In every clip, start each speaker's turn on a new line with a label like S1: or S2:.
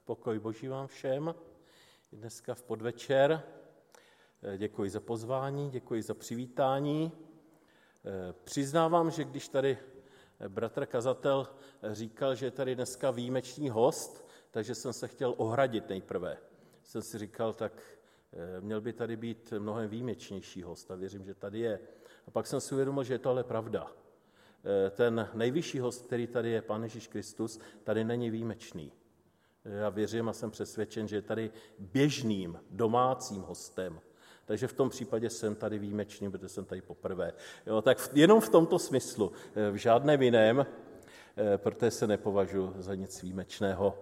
S1: Pokoj Boží vám všem. Dneska v podvečer. Děkuji za pozvání, děkuji za přivítání. Přiznávám, že když tady bratr kazatel říkal, že je tady dneska výjimečný host, takže jsem se chtěl ohradit nejprve. Jsem si říkal, tak měl by tady být mnohem výjimečnější host a věřím, že tady je. A pak jsem si uvědomil, že je to ale pravda. Ten nejvyšší host, který tady je, Pán Ježíš Kristus, tady není výjimečný. Já věřím a jsem přesvědčen, že je tady běžným domácím hostem. Takže v tom případě jsem tady výjimečný, protože jsem tady poprvé. Jo, tak jenom v tomto smyslu, v žádném jiném, protože se nepovažuji za nic výjimečného.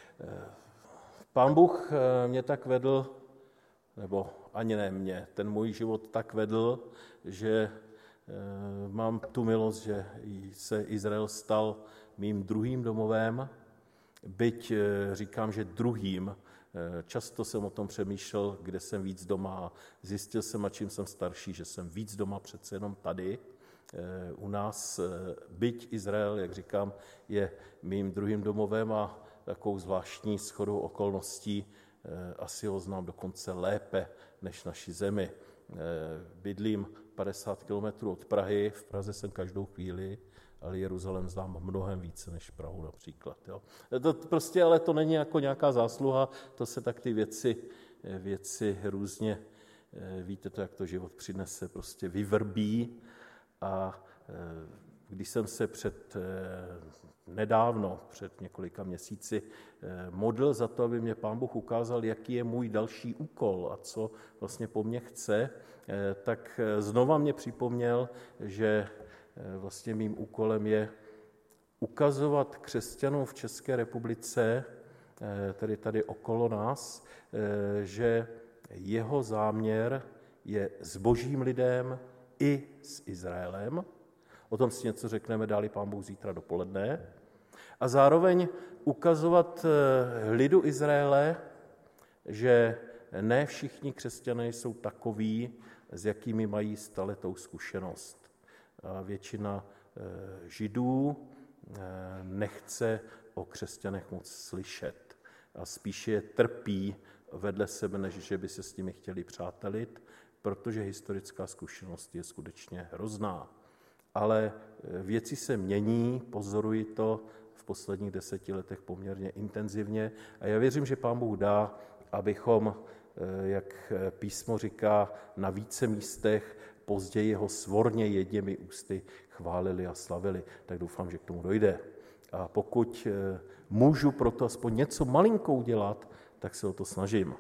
S1: Pán Bůh mě tak vedl, nebo ani ne mě, ten můj život tak vedl, že mám tu milost, že se Izrael stal mým druhým domovem, byť říkám, že druhým. Často jsem o tom přemýšlel, kde jsem víc doma a zjistil jsem, a čím jsem starší, že jsem víc doma přece jenom tady. U nás, byť Izrael, jak říkám, je mým druhým domovem a takovou zvláštní shodou okolností asi ho znám dokonce lépe než naši zemi. Bydlím 50 kilometrů od Prahy, v Praze jsem každou chvíli, ale Jeruzalém znám mnohem více než Prahu například. Jo. To prostě, ale to není jako nějaká zásluha, to se tak ty věci různě, víte to, jak to život přinese, prostě vyvrbí. A když jsem se nedávno, před několika měsíci, modlil za to, aby mě Pán Bůh ukázal, jaký je můj další úkol a co vlastně po mně chce, tak znova mě připomněl, že vlastně mým úkolem je ukazovat křesťanům v České republice, tedy tady okolo nás, že jeho záměr je s božím lidem i s Izraelem. O tom si něco řekneme, dá-li Pán Bůh zítra dopoledne. A zároveň ukazovat lidu Izraele, že ne všichni křesťané jsou takoví, s jakými mají staletou zkušenost. A většina Židů nechce o křesťanech moc slyšet a spíše je trpí vedle sebe, než že by se s nimi chtěli přátelit, protože historická zkušenost je skutečně hrozná. Ale věci se mění, pozoruji to v posledních 10 letech poměrně intenzivně a já věřím, že Pán Bůh dá, abychom, jak písmo říká, na více místech později ho svorně jedněmi ústy chválili a slavili, tak doufám, že k tomu dojde. A pokud můžu proto aspoň něco malinkou udělat, tak se o to snažím.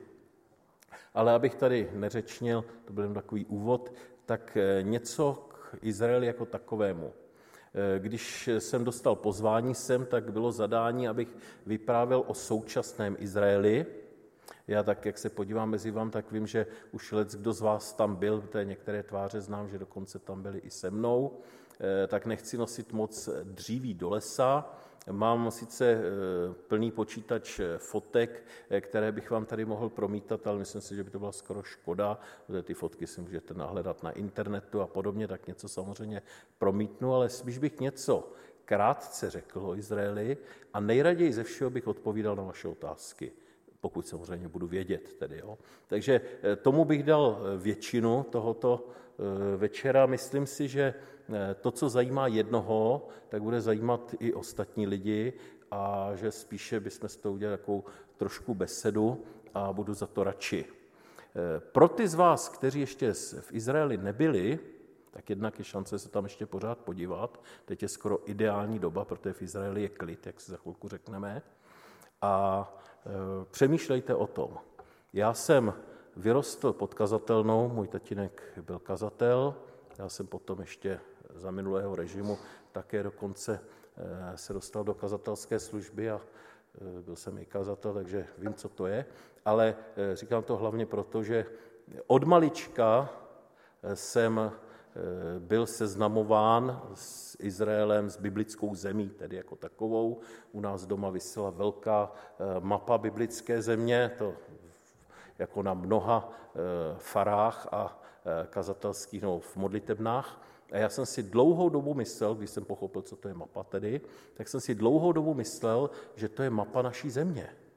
S1: Ale abych tady neřečnil, to byl jen takový úvod, tak něco k Izraeli jako takovému. Když jsem dostal pozvání sem, tak bylo zadání, abych vyprávěl o současném Izraeli. Já tak, jak se podívám mezi vám, tak vím, že už kdo z vás tam byl, protože některé tváře znám, že dokonce tam byli i se mnou, tak nechci nosit moc dříví do lesa. Mám sice plný počítač fotek, které bych vám tady mohl promítat, ale myslím si, že by to byla skoro škoda, protože ty fotky si můžete nahledat na internetu a podobně, tak něco samozřejmě promítnu, ale spíš bych něco krátce řekl o Izraeli a nejraději ze všeho bych odpovídal na vaše otázky, pokud samozřejmě budu vědět tedy. Jo. Takže tomu bych dal většinu tohoto večera. Myslím si, že to, co zajímá jednoho, tak bude zajímat i ostatní lidi a že spíše bychom s toho udělali takovou trošku besedu a budu za to radši. Pro ty z vás, kteří ještě v Izraeli nebyli, tak jednak je šance se tam ještě pořád podívat. Teď je skoro ideální doba, protože v Izraeli je klid, jak si za chvilku řekneme. A přemýšlejte o tom. Já jsem vyrostl pod kazatelnou, můj tatínek byl kazatel, já jsem potom ještě za minulého režimu také dokonce se dostal do kazatelské služby a byl jsem i kazatel, takže vím, co to je, ale říkám to hlavně proto, že od malička jsem byl seznamován s Izraelem, s biblickou zemí, tedy jako takovou. U nás doma visela velká mapa biblické země, to jako na mnoha farách a kazatelských, no, v modlitebnách. A já jsem si dlouhou dobu myslel, když jsem pochopil, co to je mapa tedy, tak jsem si dlouhou dobu myslel, že to je mapa naší země.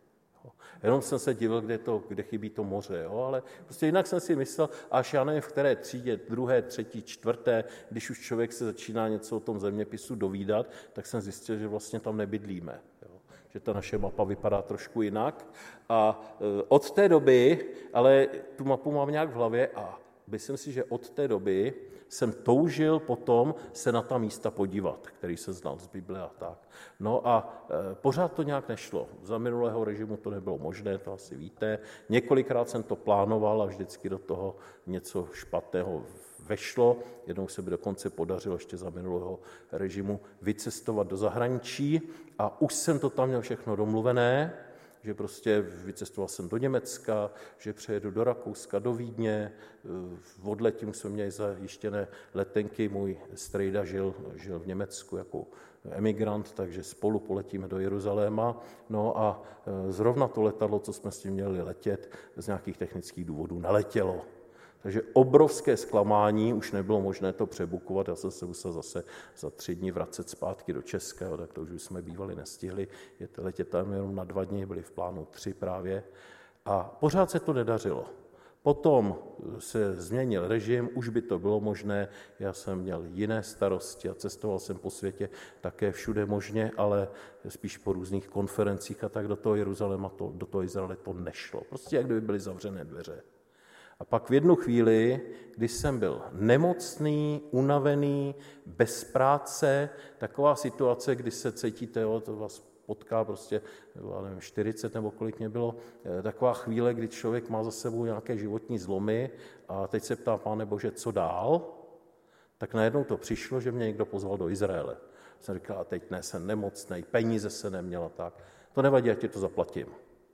S1: Jenom jsem se divil, kde chybí to moře, jo? Ale prostě jinak jsem si myslel, až já nevím, v které třídě, 2., 3., 4., když už člověk se začíná něco o tom zeměpisu dovídat, tak jsem zjistil, že vlastně tam nebydlíme. Jo? Že ta naše mapa vypadá trošku jinak. A od té doby, ale tu mapu mám nějak v hlavě a myslím si, že od té doby jsem toužil potom se na ta místa podívat, který se znal z Bible a tak. No a pořád to nějak nešlo. Za minulého režimu to nebylo možné, to asi víte. Několikrát jsem to plánoval a vždycky do toho něco špatného vešlo. Jednou se mi dokonce podařilo ještě za minulého režimu vycestovat do zahraničí a už jsem to tam měl všechno domluvené, že prostě vycestoval jsem do Německa, že přejedu do Rakouska, do Vídně, odletím jsme měli zajištěné letenky, můj strejda žil v Německu jako emigrant, takže spolu poletíme do Jeruzaléma. No a zrovna to letadlo, co jsme s tím měli letět, z nějakých technických důvodů neletělo. Takže obrovské zklamání, už nebylo možné to přebukovat, já jsem se musel zase za 3 dny vracet zpátky do Česka, tak to už jsme bývali nestihli, letět tam jenom na 2 dny, byli v plánu 3 právě a pořád se to nedařilo. Potom se změnil režim, už by to bylo možné, já jsem měl jiné starosti a cestoval jsem po světě také všude možně, ale spíš po různých konferencích a tak do toho Jeruzaléma, do toho Izraele to nešlo. Prostě jak kdyby byly zavřené dveře. A pak v jednu chvíli, když jsem byl nemocný, unavený, bez práce, taková situace, kdy se cítíte, to vás potká prostě, nevím, 40 nebo kolik mě bylo, taková chvíle, kdy člověk má za sebou nějaké životní zlomy a teď se ptá, Páne Bože, co dál? Tak najednou to přišlo, že mě někdo pozval do Izraele. Jsem říkal, a teď ne, jsem nemocnej, peníze se neměla, tak. To nevadí, já ti to zaplatím.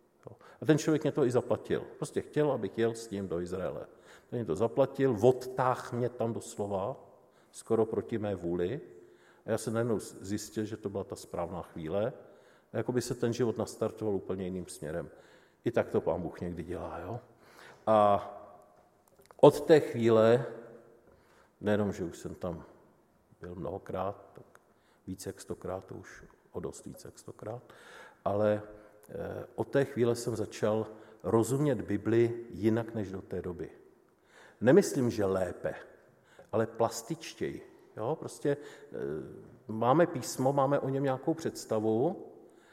S1: A ten člověk mě to i zaplatil. Prostě chtěl, abych jel s ním do Izraele. Ten mě to zaplatil, odtáhl mě tam doslova, skoro proti mé vůli. A já jsem najednou zjistil, že to byla ta správná chvíle. A jako by se ten život nastartoval úplně jiným směrem. I tak to Pán Bůh někdy dělá. Jo? A od té chvíle, nejenom, že už jsem tam byl mnohokrát, tak více jak 100krát, to už o dost více jak 100krát, ale od té chvíle jsem začal rozumět Bibli jinak než do té doby. Nemyslím, že lépe, ale plastičtěji. Jo? Prostě máme písmo, máme o něm nějakou představu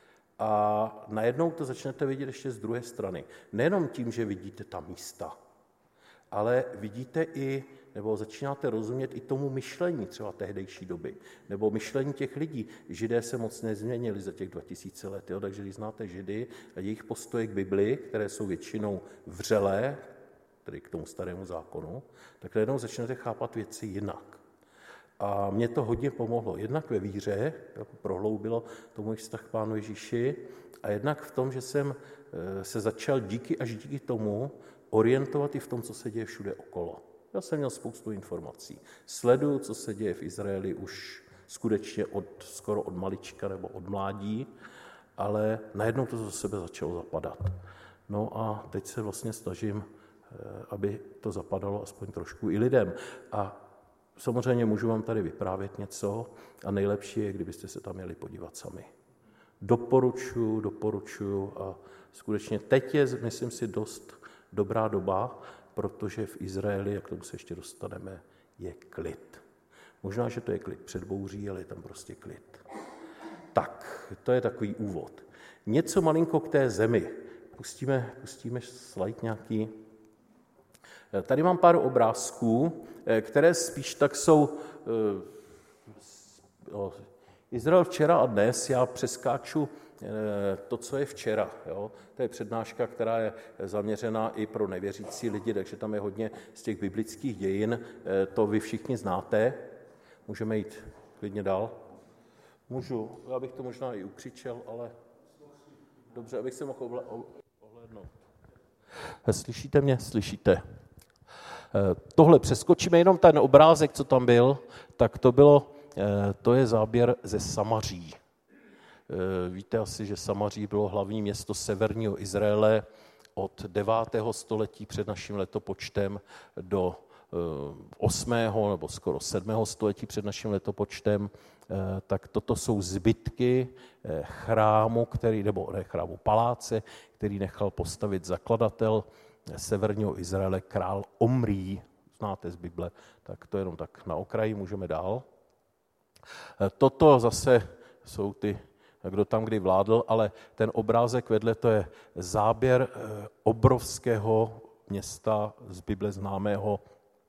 S1: a najednou to začnete vidět ještě z druhé strany. Nejenom tím, že vidíte ta místa, ale vidíte i, nebo začínáte rozumět i tomu myšlení třeba tehdejší doby, nebo myšlení těch lidí. Židé se moc nezměnili za těch 2000 let, jo? Takže když znáte Židy a jejich postoje k Bibli, které jsou většinou vřelé, tedy k tomu starému zákonu, tak najednou začnete chápat věci jinak. A mě to hodně pomohlo. Jednak ve víře, jako prohloubilo to můj vztah k Pánu Ježíši, a jednak v tom, že jsem se začal díky tomu orientovat i v tom, co se děje všude okolo. Já jsem měl spoustu informací. Sleduju, co se děje v Izraeli už skutečně skoro od malička nebo od mládí, ale najednou to do sebe začalo zapadat. No a teď se vlastně snažím, aby to zapadalo aspoň trošku i lidem. A samozřejmě můžu vám tady vyprávět něco a nejlepší je, kdybyste se tam měli podívat sami. Doporučuju a skutečně teď je, myslím si, dost dobrá doba, protože v Izraeli, jak k tomu se ještě dostaneme, je klid. Možná, že to je klid před bouří, ale je tam prostě klid. Tak, to je takový úvod. Něco malinko k té zemi. Pustíme slide nějaký. Tady mám pár obrázků, které spíš tak jsou Izrael včera a dnes. Já přeskáču to, co je včera. Jo? To je přednáška, která je zaměřená i pro nevěřící lidi, takže tam je hodně z těch biblických dějin. To vy všichni znáte. Můžeme jít klidně dál? Můžu. Já bych to možná i ukřičel, ale dobře, abych se mohl ohlédnout. Slyšíte mě? Slyšíte. Tohle přeskočíme, jenom ten obrázek, co tam byl, tak to je záběr ze Samaří. Víte asi, že Samaří bylo hlavní město severního Izraele od 9. století před naším letopočtem do 8. nebo skoro 7. století před naším letopočtem, tak toto jsou zbytky chrámu, chrámu paláce, který nechal postavit zakladatel severního Izraele, král Omrí. Znáte z Bible, tak to jenom tak na okraji, můžeme dál. Toto zase jsou ty, kdo tam kdy vládl, ale ten obrázek vedle, to je záběr obrovského města z Bible známého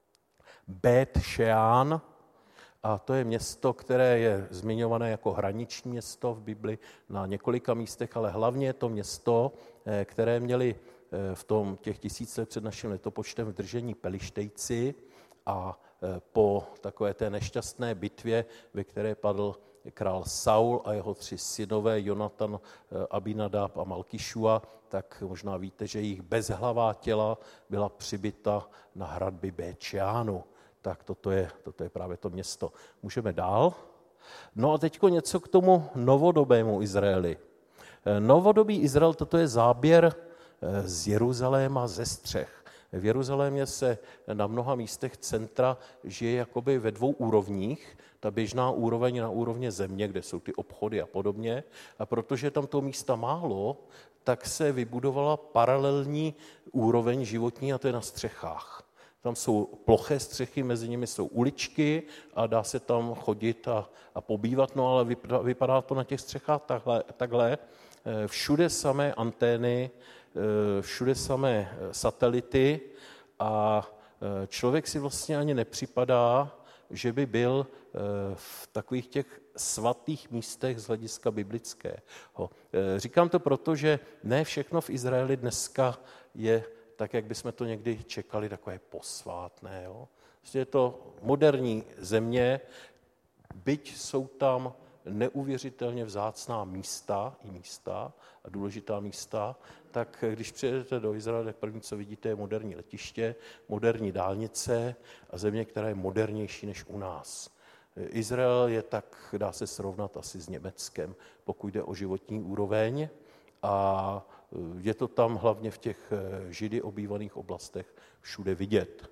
S1: Bet Shean, a to je město, které je zmiňované jako hraniční město v Bibli na několika místech, ale hlavně je to město, které měli v těch 1000 let před naším letopočtem v držení Pelištejci, a po takové té nešťastné bitvě, ve které padl král Saul a jeho 3 synové, Jonatan, Abinadab a Malkišua, tak možná víte, že jejich bezhlavá těla byla přibita na hradby Bet-Sheanu. Tak toto je právě to město. Můžeme dál. No a teďko něco k tomu novodobému Izraeli. Novodobý Izrael, toto je záběr z Jeruzaléma ze střech. V Jeruzalémě se na mnoha místech centra žije jakoby ve 2 úrovních. Ta běžná úroveň na úrovně země, kde jsou ty obchody a podobně. A protože tam to místa málo, tak se vybudovala paralelní úroveň životní, a to je na střechách. Tam jsou ploché střechy, mezi nimi jsou uličky a dá se tam chodit a pobývat, no ale vypadá to na těch střechách takhle. Všude samé antény, všude samé satelity a člověk si vlastně ani nepřipadá, že by byl v takových těch svatých místech z hlediska biblického. Říkám to proto, že ne všechno v Izraeli dneska je tak, jak bychom to někdy čekali, takové posvátné. Jo? Vlastně je to moderní země, byť jsou tam neuvěřitelně vzácná místa a důležitá místa, tak když přijedete do Izraele, tak první, co vidíte, je moderní letiště, moderní dálnice a země, která je modernější než u nás. Izrael je tak, dá se srovnat asi s Německem, pokud jde o životní úroveň, a je to tam hlavně v těch židy obývaných oblastech všude vidět.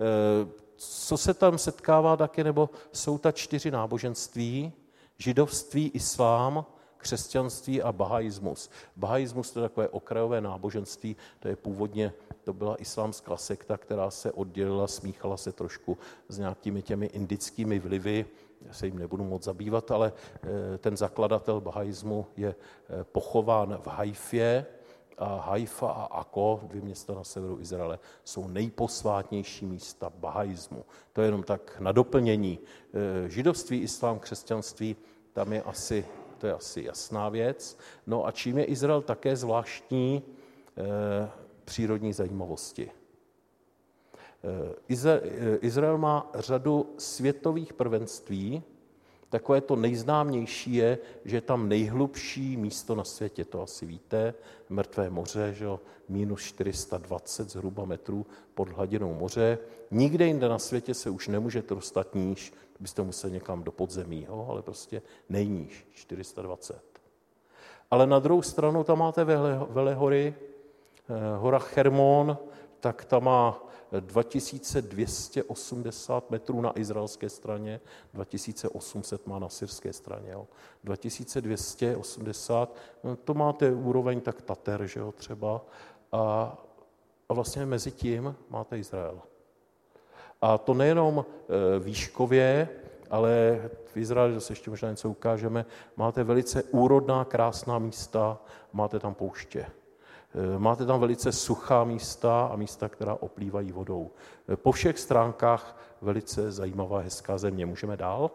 S1: Co se tam setkává taky, nebo jsou ta 4 náboženství, židovství, islám, křesťanství a bahaismus. Bahaismus to je takové okrajové náboženství, to byla islámská sekta, která se oddělila, smíchala se trošku s nějakými těmi indickými vlivy, já se jim nebudu moc zabývat, ale ten zakladatel bahaismu je pochován v Haifě, a Haifa a Akko, 2 města na severu Izraele, jsou nejposvátnější místa bahaismu. To je jenom tak na doplnění. Židovství, islám, křesťanství, tam je asi jasná věc. No a čím je Izrael také zvláštní, přírodní zajímavosti. Izrael má řadu světových prvenství. Takové to nejznámější je, že je tam nejhlubší místo na světě, to asi víte, Mrtvé moře, že jo, minus 420 zhruba metrů pod hladinou moře. Nikde jinde na světě se už nemůžete dostat níž, byste museli někam do podzemí, jo, ale prostě nejníž, 420. Ale na druhou stranu tam máte velehory, hora Hermon, tak tam má 2280 metrů na izraelské straně, 2800 má na syrské straně. Jo. 2280, to máte úroveň tak Tater, že jo, třeba, a vlastně mezi tím máte Izrael. A to nejenom výškově, ale v Izraeli, zase ještě možná něco ukážeme, máte velice úrodná, krásná místa, máte tam pouště. Máte tam velice suchá místa a místa, která oplývají vodou. Po všech stránkách velice zajímavá, hezká země. Můžeme dál?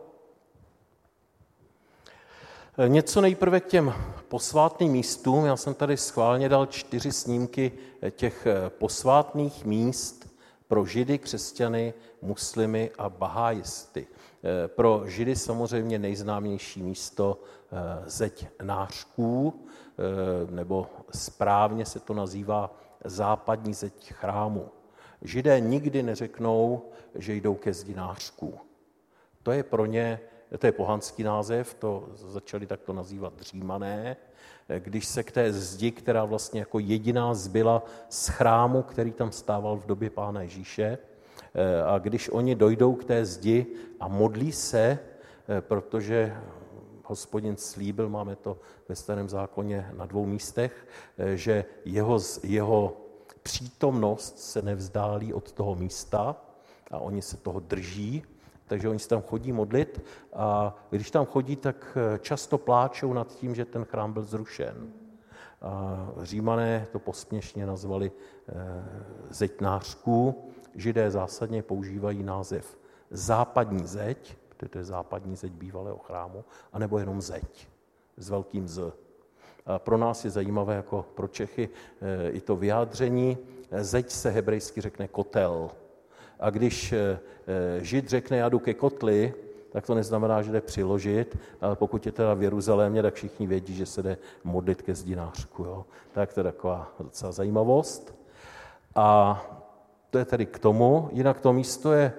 S1: Něco nejprve k těm posvátným místům. Já jsem tady schválně dal 4 snímky těch posvátných míst pro Židy, křesťany, muslimy a bahájisty. Pro Židy samozřejmě nejznámější místo Zeď nářků, nebo správně se to nazývá západní zeď chrámu. Židé nikdy neřeknou, že jdou ke zdi nářků. To je pro ně, to je pohanský název, to začali takto nazývat Římané, když se k té zdi, která vlastně jako jediná zbyla z chrámu, který tam stával v době Pána Ježíše, A když oni dojdou k té zdi a modlí se, protože Hospodin slíbil, máme to ve Starém zákoně na 2 místech, že jeho přítomnost se nevzdálí od toho místa a oni se toho drží, takže oni se tam chodí modlit a když tam chodí, tak často pláčou nad tím, že ten chrám byl zrušen. A Římané to posměšně nazvali zeďnářků. Židé zásadně používají název západní zeď, protože to je západní zeď bývalého chrámu, anebo jenom zeď s velkým Z. A pro nás je zajímavé, jako pro Čechy, i to vyjádření. Zeď se hebrejsky řekne kotel. A když Žid řekne, já jdu ke kotli, tak to neznamená, že jde přiložit, ale pokud je teda v Jeruzalémě, tak všichni vědí, že se jde modlit ke zdinářku. Jo? Tak to je taková docela zajímavost. A to je tedy k tomu. Jinak to místo je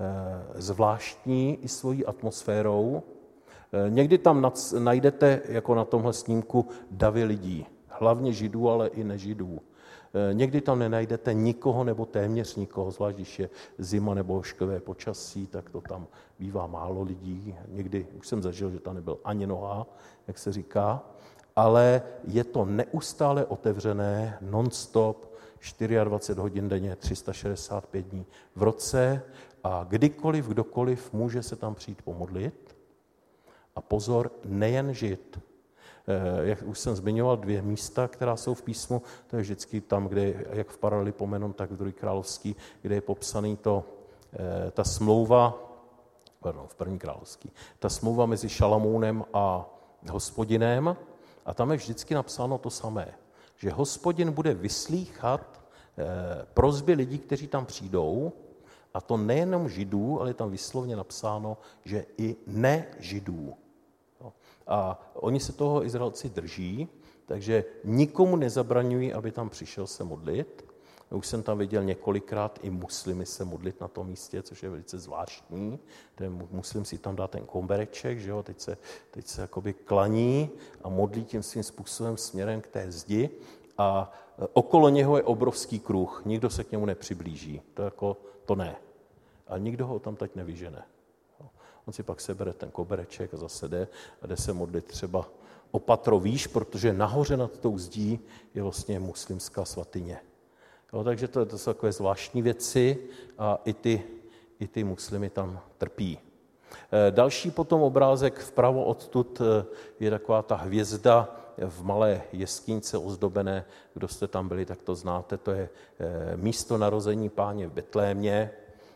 S1: zvláštní i svojí atmosférou. Někdy tam najdete, jako na tomhle snímku, davy lidí. Hlavně Židů, ale i nežidů. Někdy tam nenajdete nikoho nebo téměř nikoho, zvlášť když je zima nebo šklivé počasí, tak to tam bývá málo lidí. Někdy už jsem zažil, že tam nebyl ani noha, jak se říká, ale je to neustále otevřené, non-stop, 24 hodin denně, 365 dní v roce a kdykoliv, kdokoliv může se tam přijít pomodlit. A pozor, nejen Žid. Jak už jsem zmiňoval 2 místa, která jsou v písmu, to je vždycky tam, kde jak v Paralipomenon, tak v 2. královský, kde je popsaný ta smlouva, v 1. královský, ta smlouva mezi Šalamounem a Hospodinem a tam je vždycky napsáno to samé, že Hospodin bude vyslýchat prosby lidí, kteří tam přijdou, a to nejenom Židů, ale je tam vyslovně napsáno, že i nežidů. A oni se toho Izraelci drží, takže nikomu nezabraňují, aby tam přišel se modlit. Už jsem tam viděl několikrát i muslimy se modlit na tom místě, což je velice zvláštní. Ten muslim si tam dá ten kobereček, že jo? Teď se jakoby klaní a modlí tím svým způsobem směrem k té zdi a okolo něho je obrovský kruh, nikdo se k němu nepřiblíží, to ne. A nikdo ho tam teď nevyžene. On si pak sebere ten kobereček a zase jde a jde se modlit třeba o patro výš, protože nahoře nad tou zdí je vlastně muslimská svatyně. Jo, takže to jsou takové zvláštní věci a i ty muslimy tam trpí. Další potom obrázek vpravo odtud je taková ta hvězda v malé jeskyňce ozdobené. Kdo jste tam byli, tak to znáte. To je místo narození Páně v Betlémě.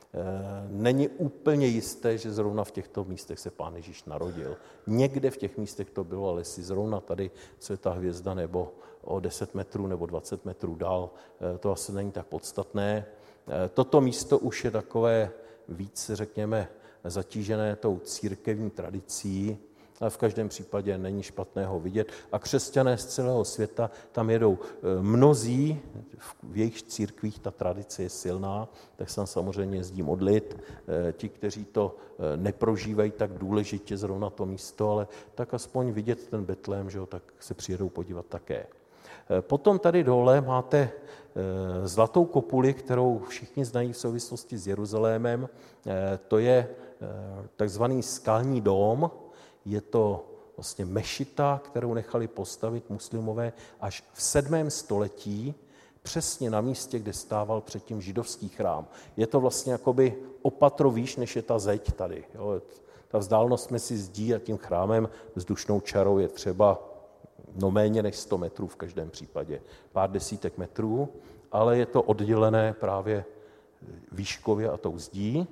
S1: Není úplně jisté, že zrovna v těchto místech se Pán Ježíš narodil. Někde v těch místech to bylo, ale jestli zrovna tady, co je ta hvězda, nebo o 10 metrů nebo 20 metrů dál, to asi není tak podstatné. Toto místo už je takové víc, řekněme, zatížené tou církevní tradicí, ale v každém případě není špatného vidět. A křesťané z celého světa tam jedou mnozí, v jejich církvích ta tradice je silná, tak se tam samozřejmě jezdí modlit. Ti, kteří to neprožívají tak důležitě zrovna to místo, ale tak aspoň vidět ten Betlém, že jo, tak se přijedou podívat také. Potom tady dole máte zlatou kopuli, kterou všichni znají v souvislosti s Jeruzalémem. To je takzvaný skalní dóm. Je to vlastně mešita, kterou nechali postavit muslimové až v 7. století, přesně na místě, kde stával předtím židovský chrám. Je to vlastně jakoby o patro výš, než je ta zeď tady. Jo. Ta vzdálenost mezi zdí a tím chrámem vzdušnou čarou je třeba méně než 100 metrů v každém případě. Pár desítek metrů, ale je to oddělené právě výškově a tou zdí.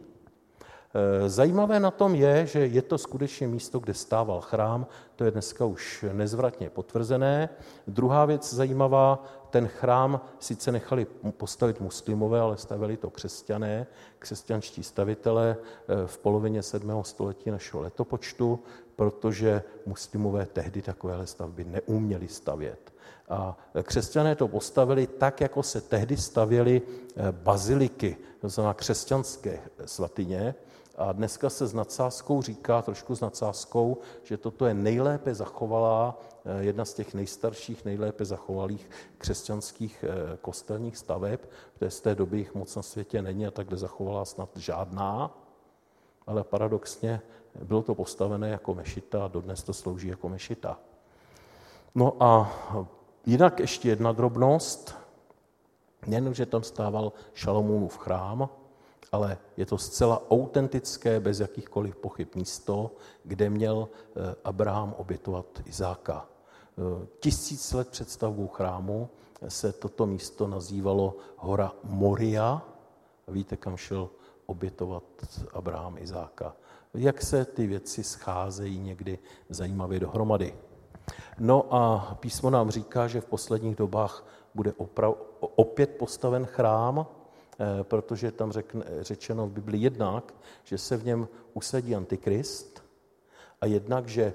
S1: Zajímavé na tom je, že je to skutečně místo, kde stával chrám, to je dneska už nezvratně potvrzené. Druhá věc zajímavá, ten chrám sice nechali postavit muslimové, ale stavili to křesťané, křesťanští stavitelé v polovině 7. století našeho letopočtu, protože muslimové tehdy takovéhle stavby neuměli stavět. A křesťané to postavili tak, jako se tehdy stavěly baziliky, to znamená křesťanské svatyně, A dneska se s nadsázkou říká, trošku s nadsázkou, že toto je nejlépe zachovalá, jedna z těch nejstarších, nejlépe zachovalých křesťanských kostelních staveb, protože z té doby jich moc na světě není a takhle zachovalá snad žádná, ale paradoxně bylo to postavené jako mešita a dodnes to slouží jako mešita. No a jinak ještě jedna drobnost, nejen, že tam stával Šalomounův chrám, ale je to zcela autentické, bez jakýchkoliv pochyb místo, kde měl Abraham obětovat Izáka. 1000 let před stavbou chrámu se toto místo nazývalo hora Moria. Víte, kam šel obětovat Abraham Izáka. Jak se ty věci scházejí někdy zajímavě dohromady. No a písmo nám říká, že v posledních dobách bude opět postaven chrám, protože tam řečeno v Biblii jednak, že se v něm usadí Antikrist a jednak, že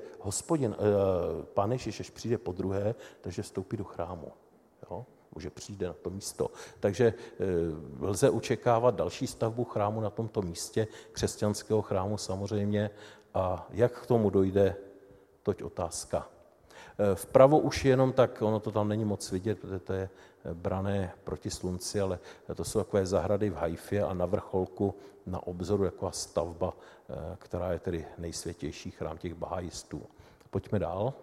S1: Pán Ježíš, až přijde podruhé, takže vstoupí do chrámu. Jo? Že přijde na to místo. Takže lze očekávat další stavbu chrámu na tomto místě, křesťanského chrámu samozřejmě. A jak k tomu dojde, toť otázka. Vpravo už jenom tak, ono to tam není moc vidět, protože to je brané proti slunci, ale to jsou takové zahrady v Haifě a na vrcholku na obzoru taková stavba, která je tedy nejsvětější chrám těch bahajistů. Pojďme dál.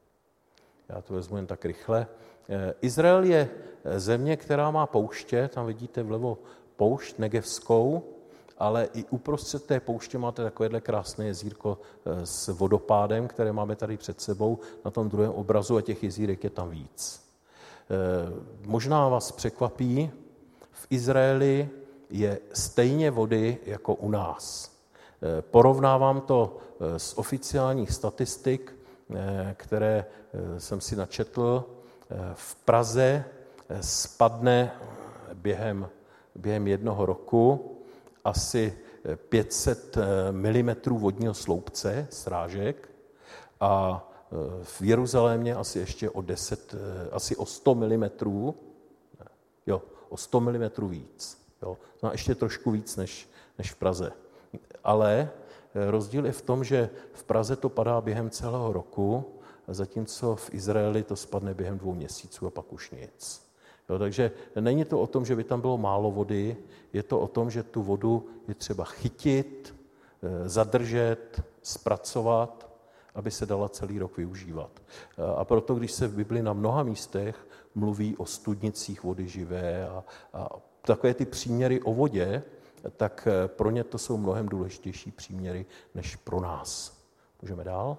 S1: Já to vezmu jen tak rychle. Izrael je země, která má pouště, tam vidíte vlevo poušť negevskou, ale i uprostřed té pouště máte takovéhle krásné jezírko s vodopádem, které máme tady před sebou na tom druhém obrazu a těch jezírek je tam víc. Možná vás překvapí, v Izraeli je stejně vody jako u nás. Porovnávám to s oficiálních statistik, které jsem si načetl. V Praze spadne během jednoho roku asi 500 mm vodního sloupce, srážek, a v Jeruzalémě asi ještě asi o 100 mm, o 100 mm víc. Jo. No ještě trošku víc než v Praze. Ale rozdíl je v tom, že v Praze to padá během celého roku, zatímco v Izraeli to spadne během 2 měsíců a pak už nic. Jo, takže není to o tom, že by tam bylo málo vody, je to o tom, že tu vodu je třeba chytit, zadržet, zpracovat, aby se dala celý rok využívat. A proto, když se v Bibli na mnoha místech mluví o studnicích vody živé a takové ty příměry o vodě, tak pro ně to jsou mnohem důležitější příměry než pro nás. Můžeme dál?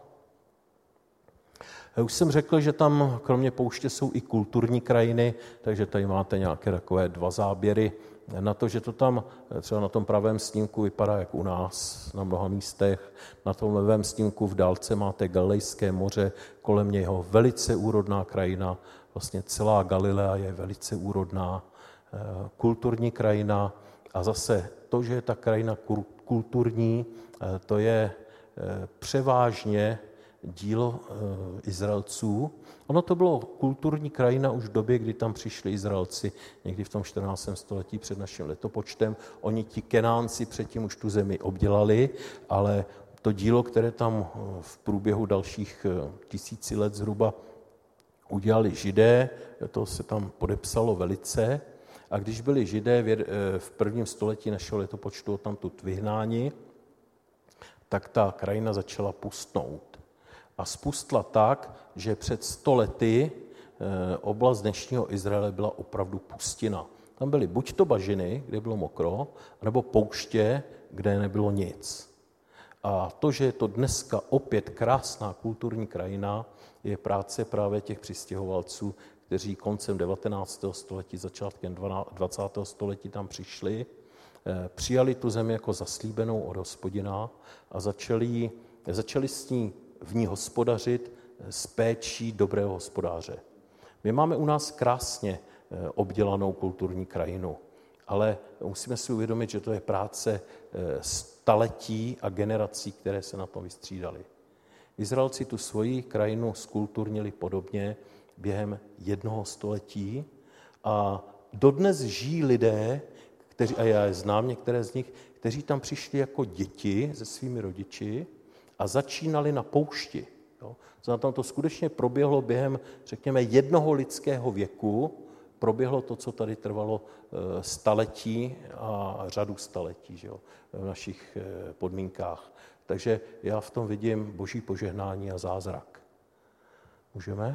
S1: Už jsem řekl, že tam kromě pouště jsou i kulturní krajiny, takže tady máte nějaké takové 2 záběry na to, že to tam třeba na tom pravém snímku vypadá jak u nás na mnoha místech. Na tom levém snímku v dálce máte Galilejské moře, kolem něho velice úrodná krajina, vlastně celá Galilea je velice úrodná, kulturní krajina a zase to, že je ta krajina kulturní, to je převážně dílo Izraelců. Ono to bylo kulturní krajina už v době, kdy tam přišli Izraelci, někdy v tom 14. století před naším letopočtem. Oni ti Kenánci předtím už tu zemi obdělali, ale to dílo, které tam v průběhu dalších 1000 let zhruba udělali Židé, to se tam podepsalo velice. A když byli Židé v 1. století našeho letopočtu odtamtud vyhnáni, tak ta krajina začala pustnout. A spustla tak, že před 100 lety oblast dnešního Izraele byla opravdu pustina. Tam byly buď to bažiny, kde bylo mokro, nebo pouště, kde nebylo nic. A to, že je to dneska opět krásná kulturní krajina, je práce právě těch přistěhovalců, kteří koncem 19. století, začátkem 20. století tam přišli, přijali tu zemi jako zaslíbenou od Hospodina a začali s ní v ní hospodařit s péčí dobrého hospodáře. My máme u nás krásně obdělanou kulturní krajinu, ale musíme si uvědomit, že to je práce staletí a generací, které se na tom vystřídaly. Izraelci tu svoji krajinu skulturnili podobně během 1 století a dodnes žijí lidé, a já je znám některé z nich, kteří tam přišli jako děti se svými rodiči a začínali na poušti. Jo. Tam to skutečně proběhlo během, řekněme, jednoho lidského věku, proběhlo to, co tady trvalo staletí a řadu staletí, že jo, v našich podmínkách. Takže já v tom vidím boží požehnání a zázrak. Můžeme?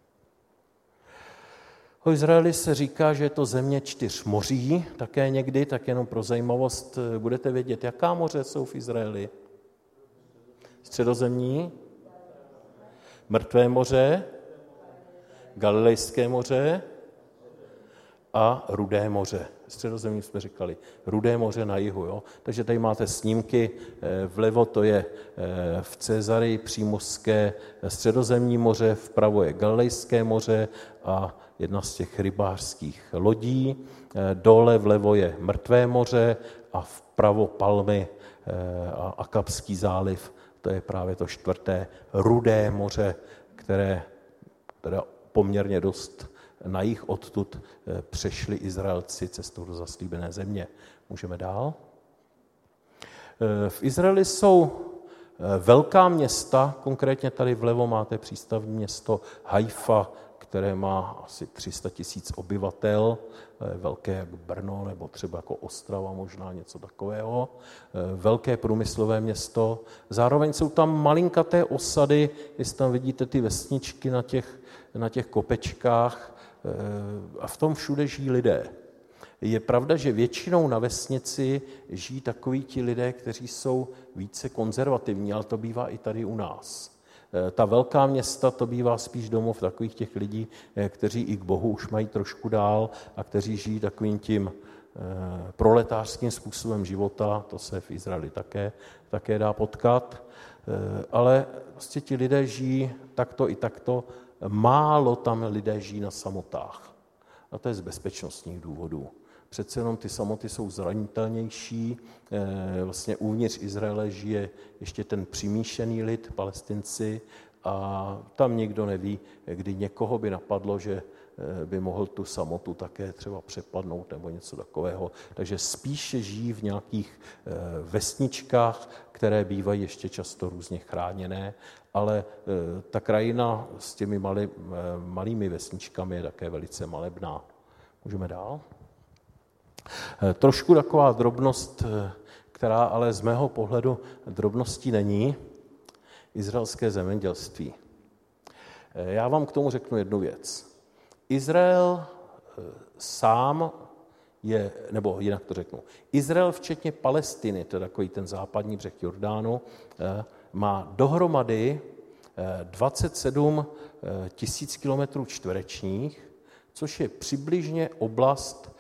S1: O Izraeli se říká, že je to země 4 moří, také někdy, tak jenom pro zajímavost budete vědět, jaká moře jsou v Izraeli. Středozemní, Mrtvé moře, Galilejské moře a Rudé moře. Středozemí jsme říkali, Rudé moře na jihu. Jo? Takže tady máte snímky, vlevo to je v Cezarii přímořské Středozemní moře, vpravo je Galilejské moře a jedna z těch rybářských lodí. Dole vlevo je Mrtvé moře a vpravo palmy a Akabský záliv. To je právě to 4. Rudé moře, které poměrně dost na jih odtud přešli Izraelci cestou do zaslíbené země. Můžeme dál? V Izraeli jsou velká města, konkrétně tady vlevo máte přístavní město Haifa, které má asi 300 000 obyvatel, velké jak Brno nebo třeba jako Ostrava, možná něco takového. Velké průmyslové město. Zároveň jsou tam malinkaté osady, jestli tam vidíte ty vesničky na těch kopečkách, a v tom všude žijí lidé. Je pravda, že většinou na vesnici žijí takoví ti lidé, kteří jsou více konzervativní, ale to bývá i tady u nás. Ta velká města, to bývá spíš domov takových těch lidí, kteří i k Bohu už mají trošku dál a kteří žijí takovým tím proletářským způsobem života, to se v Izraeli také dá potkat, ale prostě ti lidé žijí takto i takto, málo tam lidé žijí na samotách. A to je z bezpečnostních důvodů. Přece jenom ty samoty jsou zranitelnější, vlastně uvnitř Izraele žije ještě ten přimíšený lid, Palestinci, a tam nikdo neví, kdy někoho by napadlo, že by mohl tu samotu také třeba přepadnout nebo něco takového. Takže spíše žijí v nějakých vesničkách, které bývají ještě často různě chráněné, ale ta krajina s těmi malými vesničkami je také velice malebná. Můžeme dál? Trošku taková drobnost, která ale z mého pohledu drobností není, izraelské zemědělství. Já vám k tomu řeknu jednu věc. Izrael sám je, nebo jinak to řeknu, Izrael včetně Palestiny, to je takový ten západní břeh Jordánu, má dohromady 27 000 kilometrů čtverečních, což je přibližně oblast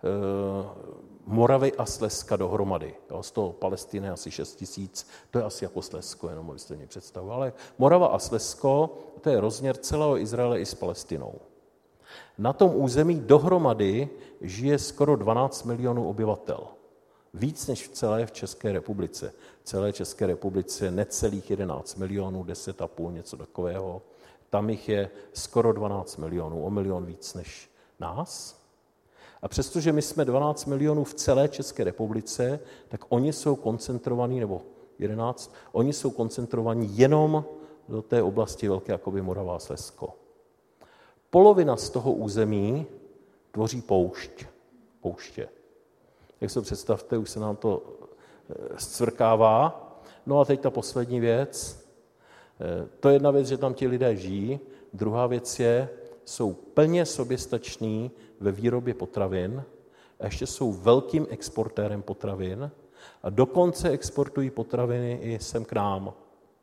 S1: Moravy a Slezska dohromady. Jo, z toho Palestiny asi 6 000, to je asi jako Slezsko, jenom abyste mě představili. Ale Morava a Slezsko, to je rozměr celého Izraele i s Palestinou. Na tom území dohromady žije skoro 12 milionů obyvatel. Víc než v České republice. V celé České republice necelých 11 milionů, 10,5, něco takového. Tam jich je skoro 12 milionů, o milion víc než nás. A přestože my jsme 12 milionů v celé České republice, tak oni jsou koncentrovaní, nebo 11, oni jsou koncentrovaní jenom do té oblasti velké, jakoby Morava a Slezsko. Polovina z toho území tvoří pouště. Jak se představte, už se nám to zcvrkává. No a teď ta poslední věc. To je jedna věc, že tam ti lidé žijí. Druhá věc je, jsou plně soběstační ve výrobě potravin a ještě jsou velkým exportérem potravin a dokonce exportují potraviny i sem k nám.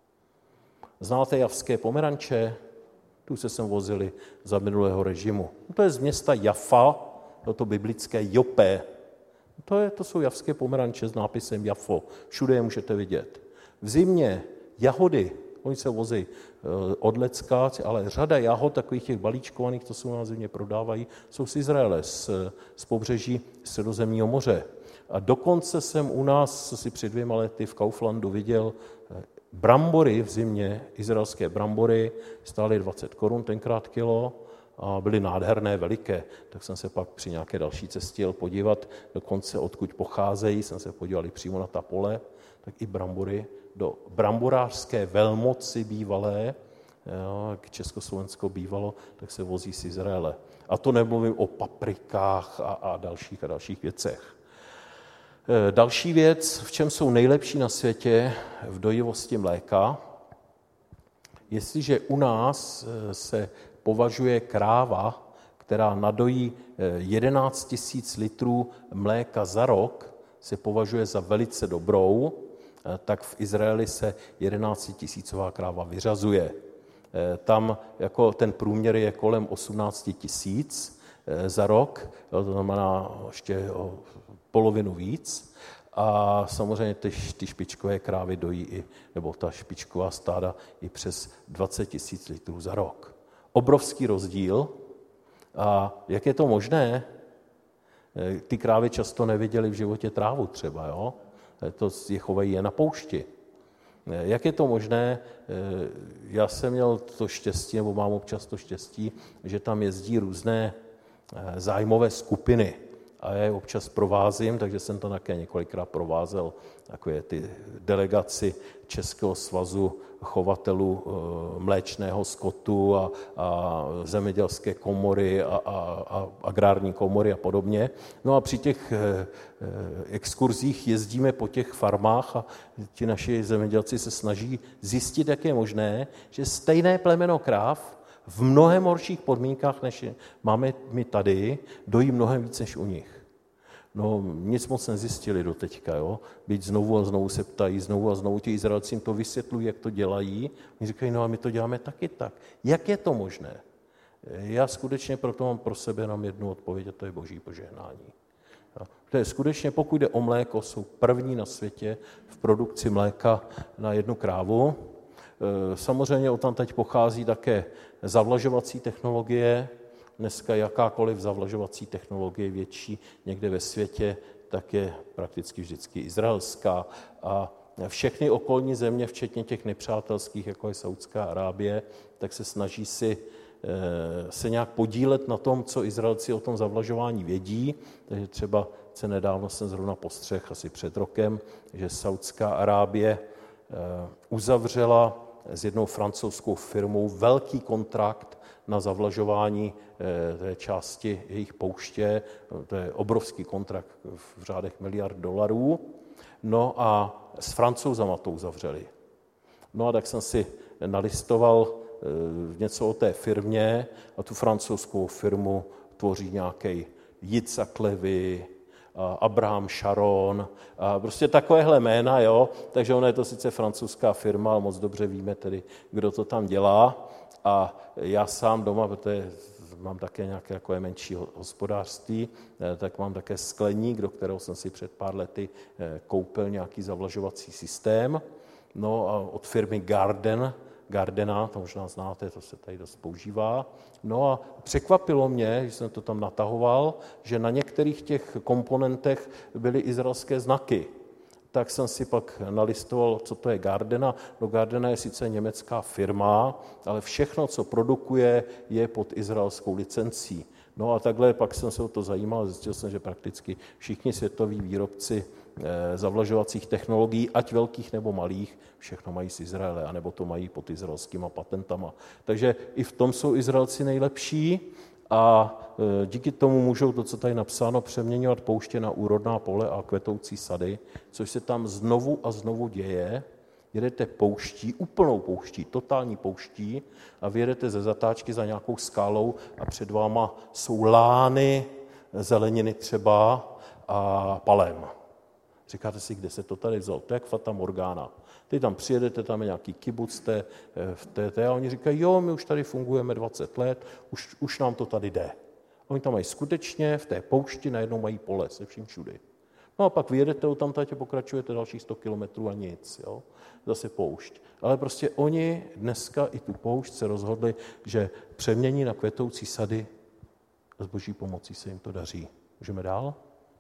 S1: Znáte javské pomeranče? Tu se sem vozili za minulého režimu. To je z města Jaffa, to biblické Jope. To jsou javské pomeranče s nápisem Jafo. Všude je můžete vidět. V zimě jahody, oni se vozí od Lecka, ale řada jahod, takových těch balíčkovaných, co se u nás zimně prodávají, jsou z Izraele, z pobřeží Středozemního moře. A dokonce jsem u nás, asi před 2 lety v Kauflandu viděl brambory v zimě, izraelské brambory, stály 20 korun tenkrát kilo a byly nádherné, veliké. Tak jsem se pak při nějaké další cestě jel podívat, dokonce odkud pocházejí, jsem se podíval i přímo na ta pole, tak i brambory do bramborářské velmoci bývalé, jak Československo bývalo, tak se vozí z Izraele. A to nemluvím o paprikách a dalších věcech. Další věc, v čem jsou nejlepší na světě, v dojivosti mléka. Jestliže u nás se považuje kráva, která nadojí 11 000 litrů mléka za rok, se považuje za velice dobrou, tak v Izraeli se 11 000 kráva vyřazuje. Tam jako ten průměr je kolem 18 000 za rok, to znamená ještě o polovinu víc. A samozřejmě ty špičkové krávy dojí, nebo ta špičková stáda i přes 20 000 litrů za rok. Obrovský rozdíl. A jak je to možné? Ty krávy často neviděly v životě trávu třeba, jo? To je chovají je na poušti. Jak je to možné? Já jsem měl to štěstí, nebo mám občas to štěstí, že tam jezdí různé zájmové skupiny. A já je občas provázím, takže jsem to také několikrát provázel, takové ty delegaci Českého svazu chovatelů mléčného skotu a zemědělské komory a agrární komory a podobně. No a při těch exkurzích jezdíme po těch farmách a ti naši zemědělci se snaží zjistit, jak je možné, že stejné plemeno kráv v mnohem horších podmínkách, než máme my tady, dojí mnohem víc než u nich. No, nic moc nezjistili doteďka, jo. Byť znovu a znovu se ptají, znovu a znovu ti Izraelci jim to vysvětlují, jak to dělají. Oni říkají, no a my to děláme taky tak. Jak je to možné? Já skutečně proto mám pro sebe jenom jednu odpověď, a to je boží požehnání. To je skutečně, pokud jde o mléko, jsou první na světě v produkci mléka na jednu krávu. Samozřejmě odtamtud pochází také zavlažovací technologie. Dneska jakákoliv zavlažovací technologie větší někde ve světě, tak je prakticky vždycky izraelská. A všechny okolní země, včetně těch nepřátelských, jako je Saudská Arábie, tak se snaží se nějak podílet na tom, co Izraelci o tom zavlažování vědí. Takže třeba nedávno jsem zrovna postřehl, asi před rokem, že Saudská Arábie uzavřela s jednou francouzskou firmou velký kontrakt na zavlažování té části jejich pouště. To je obrovský kontrakt v řádech miliard dolarů. No a s Francouzama to uzavřeli. No a tak jsem si nalistoval něco o té firmě a tu francouzskou firmu tvoří nějaký Yitzhak Levy, Abraham Sharon, a prostě takovéhle jména, jo. Takže ona je to sice francouzská firma, ale moc dobře víme tedy, kdo to tam dělá. A já sám doma, protože mám také nějaké takové menší hospodářství, tak mám také skleník, do kterého jsem si před pár lety koupil nějaký zavlažovací systém. No a od firmy Gardena, to možná znáte, to se tady dost používá. No a překvapilo mě, že jsem to tam natahoval, že na některých těch komponentech byly izraelské znaky. Tak jsem si pak nalistoval, co to je Gardena. No Gardena je sice německá firma, ale všechno, co produkuje, je pod izraelskou licencí. No a takhle pak jsem se o to zajímal a zjistil jsem, že prakticky všichni světoví výrobci zavlažovacích technologií, ať velkých nebo malých, všechno mají z Izraele, anebo to mají pod izraelskýma patentama. Takže i v tom jsou Izraelci nejlepší a díky tomu můžou to, co tady napsáno, přeměňovat pouště na úrodná pole a kvetoucí sady, což se tam znovu a znovu děje. Jedete pouští, úplnou pouští, totální pouští a vyjedete ze zatáčky za nějakou skálou a před váma jsou lány, zeleniny třeba a palem. Říkáte si, kde se to tady vzalo? To je jak Fata Morgana. Ty tam přijedete, tam je nějaký kibuc a oni říkají, jo, my už tady fungujeme 20 let, už nám to tady jde. Oni tam mají skutečně v té poušti, najednou mají pole se vším všudy. No a pak vyjedete odtamtud a pokračujete dalších 100 kilometrů a nic, jo? Zase poušť. Ale prostě oni dneska i tu poušť se rozhodli, že přemění na kvetoucí sady a s boží pomocí se jim to daří. Můžeme dál?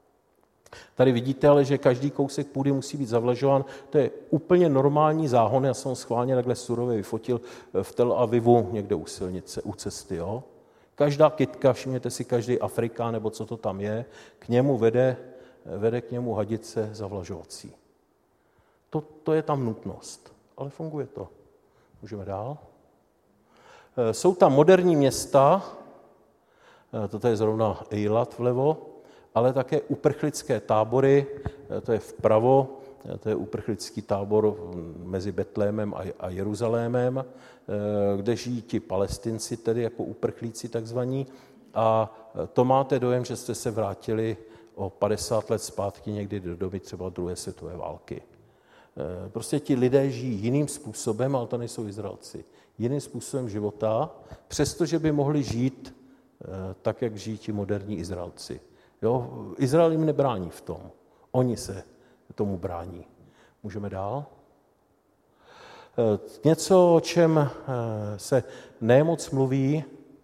S1: Tady vidíte ale, že každý kousek půdy musí být zavlažován. To je úplně normální záhon. Já jsem ho schválně takhle surově vyfotil v Tel Avivu, někde u silnice, u cesty. Jo? Každá kytka, všimněte si, každý Afrikán, nebo co to tam je, k němu vede k němu hadice zavlažovací. To je tam nutnost, ale funguje to. Můžeme dál. Jsou tam moderní města, toto je zrovna Eilat vlevo, ale také uprchlické tábory, to je vpravo, to je uprchlický tábor mezi Betlémem a Jeruzalémem, kde žijí ti Palestinci, tedy jako uprchlíci takzvaní, a to máte dojem, že jste se vrátili o 50 let zpátky někdy do doby třeba druhé světové války. Prostě ti lidé žijí jiným způsobem, ale to nejsou Izraelci. Jiným způsobem života, přestože by mohli žít tak, jak žijí ti moderní Izraelci. Jo? Izrael jim nebrání v tom. Oni se tomu brání. Můžeme dál? Něco, o čem se nemoc mluví,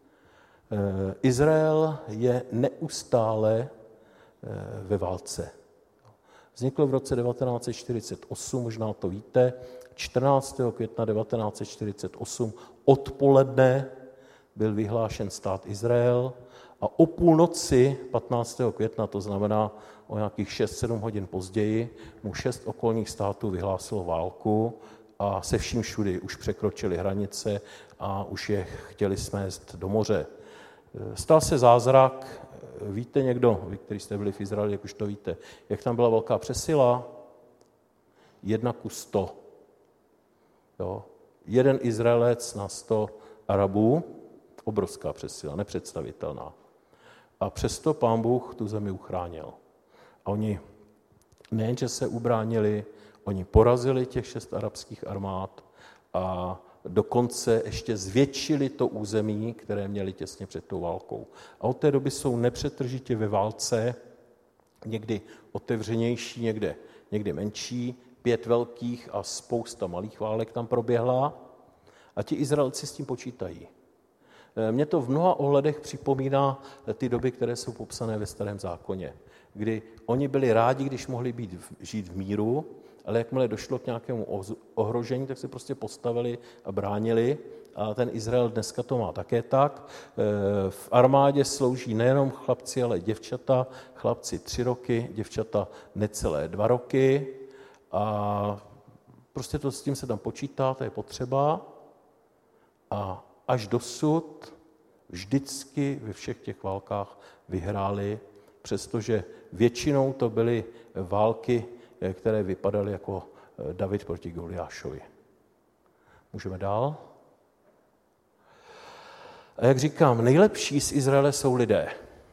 S1: Izrael je neustále ve válce. Vznikl v roce 1948, možná to víte, 14. května 1948 odpoledne byl vyhlášen stát Izrael a o půlnoci 15. května, to znamená o nějakých 6-7 hodin později, mu 6 okolních států vyhlásilo válku a se vším všudy už překročili hranice a už je chtěli smést do moře. Stal se zázrak. Víte někdo, vy, kteří jste byli v Izraeli, jak už to víte, jak tam byla velká přesila? 1:100. Jo. Jeden Izraelec na 100 Arabů, obrovská přesila, nepředstavitelná. A přesto Pán Bůh tu zemi uchránil. A oni nejenže se ubránili, oni porazili těch 6 arabských armád a dokonce ještě zvětšili to území, které měli těsně před tou válkou. A od té doby jsou nepřetržitě ve válce, někdy otevřenější, někdy menší, 5 velkých a spousta malých válek tam proběhla a ti Izraelci s tím počítají. Mně to v mnoha ohledech připomíná ty doby, které jsou popsané ve Starém zákoně, kdy oni byli rádi, když mohli žít v míru, ale jakmile došlo k nějakému ohrožení, tak se prostě postavili a bránili. A ten Izrael dneska to má také tak. V armádě slouží nejenom chlapci, ale děvčata. Chlapci 3 roky, děvčata necelé 2 roky. A prostě s tím se tam počítá, to je potřeba. A až dosud vždycky ve všech těch válkách vyhráli, přestože většinou to byly války, které vypadaly jako David proti Goliášovi. Můžeme dál? A jak říkám, nejlepší z Izraele jsou lidé.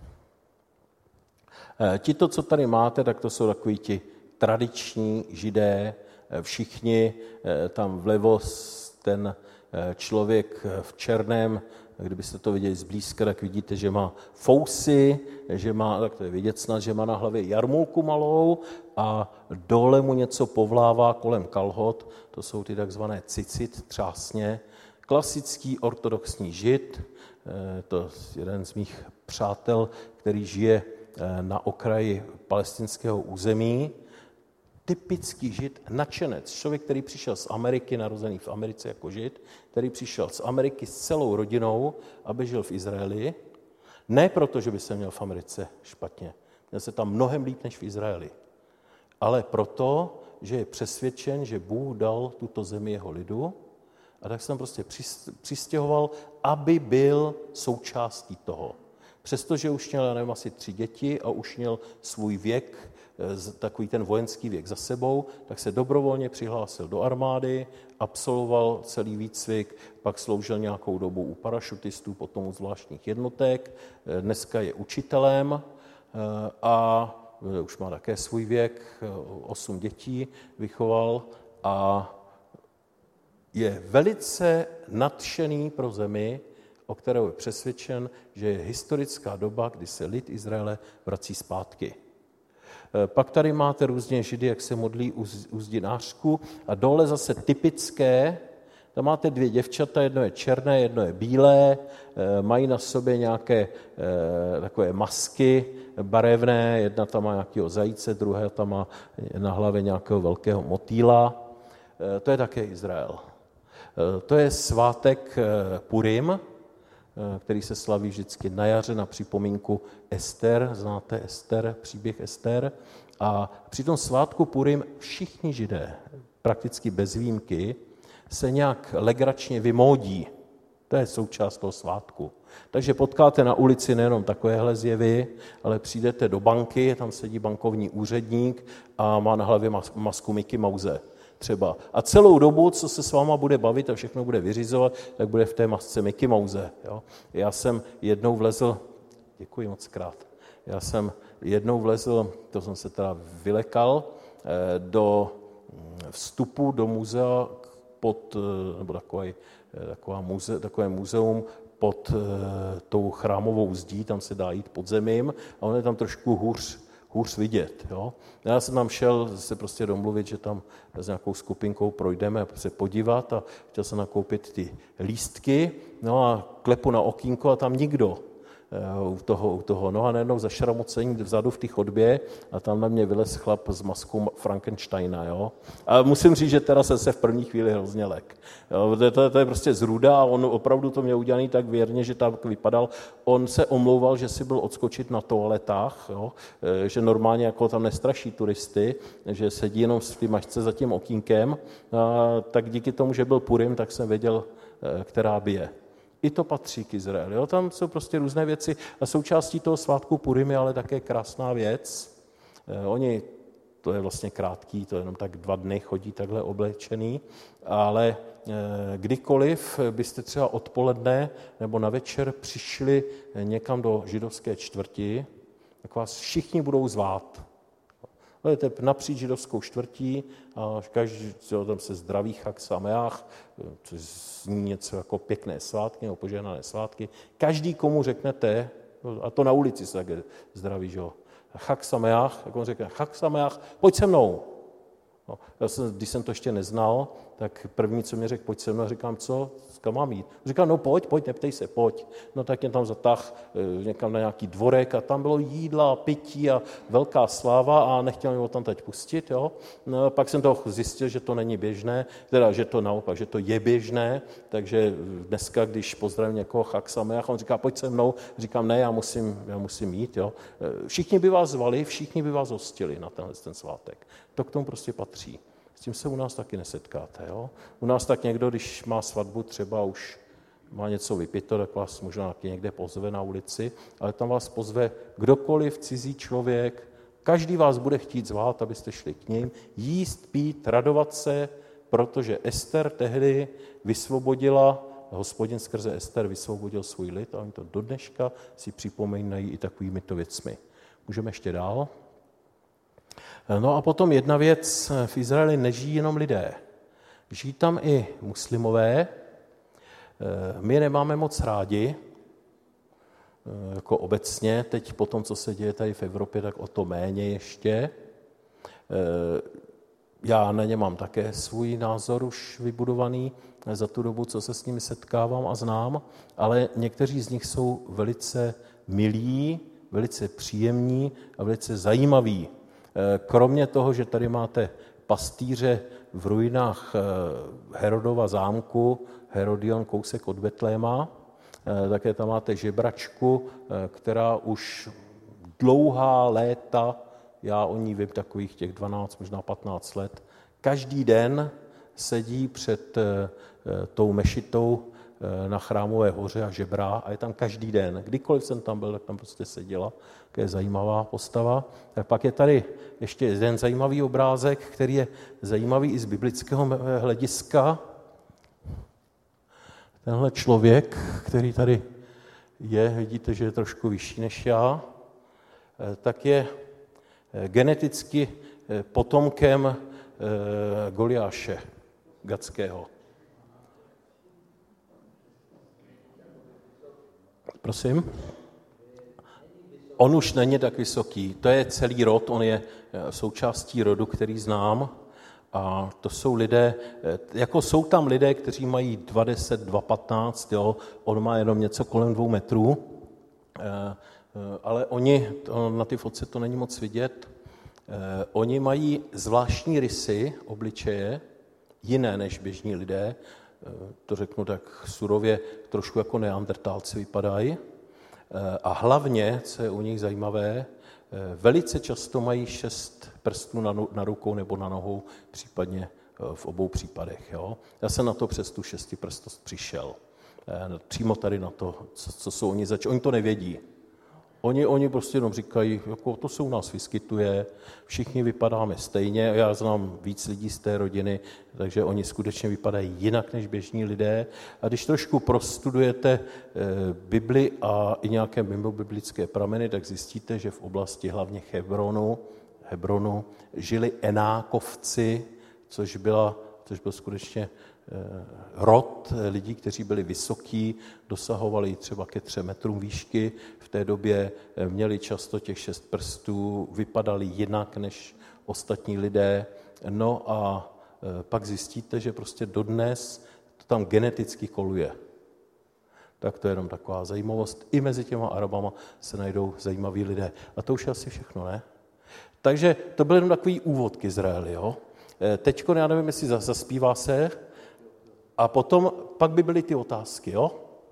S1: Tito, co tady máte, tak to jsou takoví ti tradiční Židé, všichni, tam vlevo ten člověk v černém, kdybyste to viděli zblízka, tak vidíte, že má fousy, že má, tak to je vidět snad, že má na hlavě jarmulku malou a dole mu něco povlává kolem kalhot, to jsou ty takzvané cicit, třásně. Klasický ortodoxní Žid, to je jeden z mých přátel, který žije na okraji palestinského území, typický Žid, nadšenec, člověk, který přišel z Ameriky, narozený v Americe jako Žid, který přišel z Ameriky s celou rodinou, aby žil v Izraeli, ne proto, že by se měl v Americe špatně, měl se tam mnohem líp než v Izraeli, ale proto, že je přesvědčen, že Bůh dal tuto zemi jeho lidu a tak se tam prostě přistěhoval, aby byl součástí toho. Přestože už měl, nevím, asi 3 děti a už měl svůj věk, takový ten vojenský věk za sebou, tak se dobrovolně přihlásil do armády, absolvoval celý výcvik, pak sloužil nějakou dobu u parašutistů, potom u zvláštních jednotek, dneska je učitelem a už má také svůj věk, 8 dětí vychoval a je velice nadšený pro zemi, o kterou je přesvědčen, že je historická doba, kdy se lid Izraele vrací zpátky. Pak tady máte různě Židy, jak se modlí u zdinářku a dole zase typické, tam máte 2 děvčata, jedno je černé, jedno je bílé, mají na sobě nějaké takové masky barevné, jedna tam má nějakého zajíce, druhá tam má na hlavě nějakého velkého motýla. To je také Izrael. To je svátek Purim, který se slaví vždycky na jaře na připomínku Ester. Znáte Ester, příběh Ester. A při tom svátku Purim všichni Židé, prakticky bez výjimky, se nějak legračně vymódí. To je součást toho svátku. Takže potkáte na ulici nejenom takovéhle zjevy, ale přijdete do banky, tam sedí bankovní úředník a má na hlavě masku Mickey Mouse třeba. A celou dobu, co se s váma bude bavit a všechno bude vyřizovat, tak bude v té masce Mickey Mouse. Jo? Já jsem jednou vlezl, děkuji moc krát, to jsem se teda vylekal, do vstupu do muzea nebo takové muzeum pod tou chrámovou zdí, tam se dá jít pod zemím a on je tam trošku hůř vidět. Jo? Já jsem tam šel se prostě domluvit, že tam s nějakou skupinkou projdeme a se podívat a chtěl jsem nakoupit ty lístky, no a klepu na okýnko a tam nikdo u toho. No a najednou zašramocení vzadu v té chodbě a tam na mě vylez chlap s maskou Frankensteina. Jo? A musím říct, že teda jsem se v první chvíli hrozně lek. To je prostě zruda a on opravdu to měl udělaný tak věrně, že tak vypadal. On se omlouval, že si byl odskočit na toaletách, jo? Že normálně jako tam nestraší turisty, že sedí jenom v té mašce za tím okýnkem. A tak díky tomu, že byl Purim, tak jsem věděl, která bije. I to patří k Izraeli. Jo? Tam jsou prostě různé věci a součástí toho svátku Purim je ale také krásná věc. Oni, to je vlastně krátký, to je jenom tak 2 dny chodí takhle oblečený, ale kdykoliv byste třeba odpoledne nebo na večer přišli někam do židovské čtvrti, tak vás všichni budou zvát. Jdete napříč židovskou čtvrtí a každý, tam se zdraví Chag Sameach, což zní něco jako pěkné svátky nebo požehnané svátky. Každý, komu řeknete, a to na ulici se také zdraví, že jo, Chag Sameach, jak on řekne, Chag Sameach, pojď se mnou. No, když jsem to ještě neznal, tak první, co mi řekl, pojď se mnou, říkám, co, kam mám jít? Říkám, no pojď, neptej se, pojď. No tak mě tam zatáhl někam na nějaký dvorek a tam bylo jídla, pití a velká sláva a nechtěl mě ho tam teď pustit. Jo? No, pak jsem to zjistil, že to není běžné, teda, že to naopak, že to je běžné, takže dneska, když pozdravím někoho Chag Sameach, on říká, pojď se mnou, říkám, ne, já musím jít. Jo? Všichni by vás zvali, všichni by vás hostili na ten svátek. To k tomu prostě patří. S tím se u nás taky nesetkáte. Jo? U nás tak někdo, když má svatbu, třeba už má něco vypito, tak vás možná taky někde pozve na ulici, ale tam vás pozve kdokoliv, cizí člověk, každý vás bude chtít zvát, abyste šli k ním, jíst, pít, radovat se, protože Ester tehdy vysvobodila, Hospodin skrze Ester vysvobodil svůj lid a oni to do dneška si připomínají i takovýmito věcmi. Můžeme ještě dál. No a potom jedna věc, v Izraeli nežijí jenom lidé. Žijí tam i muslimové, my nemáme moc rádi, jako obecně, teď po tom, co se děje tady v Evropě, tak o to méně ještě. Já na ně mám také svůj názor už vybudovaný za tu dobu, co se s nimi setkávám a znám, ale někteří z nich jsou velice milí, velice příjemní a velice zajímaví. Kromě toho, že tady máte pastýře v ruinách Herodova zámku, Herodion, kousek od Betléma, také tam máte žebračku, která už dlouhá léta, já o ní vím takových těch 12, možná 15 let, každý den sedí před tou mešitou na Chrámové hoře a žebrá a je tam každý den. Kdykoliv jsem tam byl, tak tam prostě seděla. To je zajímavá postava. Tak pak je tady ještě jeden zajímavý obrázek, který je zajímavý i z biblického hlediska. Tenhle člověk, který tady je, vidíte, že je trošku vyšší než já, tak je geneticky potomkem Goliáše Gatského. Prosím? On už není tak vysoký. To je celý rod, on je součástí rodu, který znám. A to jsou lidé, jako jsou tam lidé, kteří mají 2,10, 2,15, jo, on má jenom něco kolem 2 metrů, ale oni, na ty fotce to není moc vidět, oni mají zvláštní rysy obličeje, jiné než běžní lidé. to řeknu tak surově, trošku jako neandertálci vypadají. A hlavně, co je u nich zajímavé, velice často mají 6 prstů na rukou nebo na nohou, případně v obou případech. Jo? Já jsem na to přes tu 6prstost přišel. Přímo tady na to, co jsou oni zač. Oni to nevědí. Oni prostě jenom říkají, jako to se u nás vyskytuje, všichni vypadáme stejně, já znám víc lidí z té rodiny, takže oni skutečně vypadají jinak než běžní lidé. A když trošku prostudujete Bibli a i nějaké mimobiblické prameny, tak zjistíte, že v oblasti hlavně Hebronu žili Enákovci, což byl skutečně rod lidí, kteří byli vysokí, dosahovali třeba ke 3 metrům výšky, v té době měli často těch 6 prstů, vypadali jinak než ostatní lidé. No a pak zjistíte, že prostě dodnes to tam geneticky koluje. Tak to je jenom taková zajímavost. I mezi těma Arabama se najdou zajímaví lidé. A to už je asi všechno, ne? Takže to byl jenom takový úvod k Izraeli, jo? Teďko, já nevím, jestli zaspívá se, a potom pak by byly ty otázky, jo?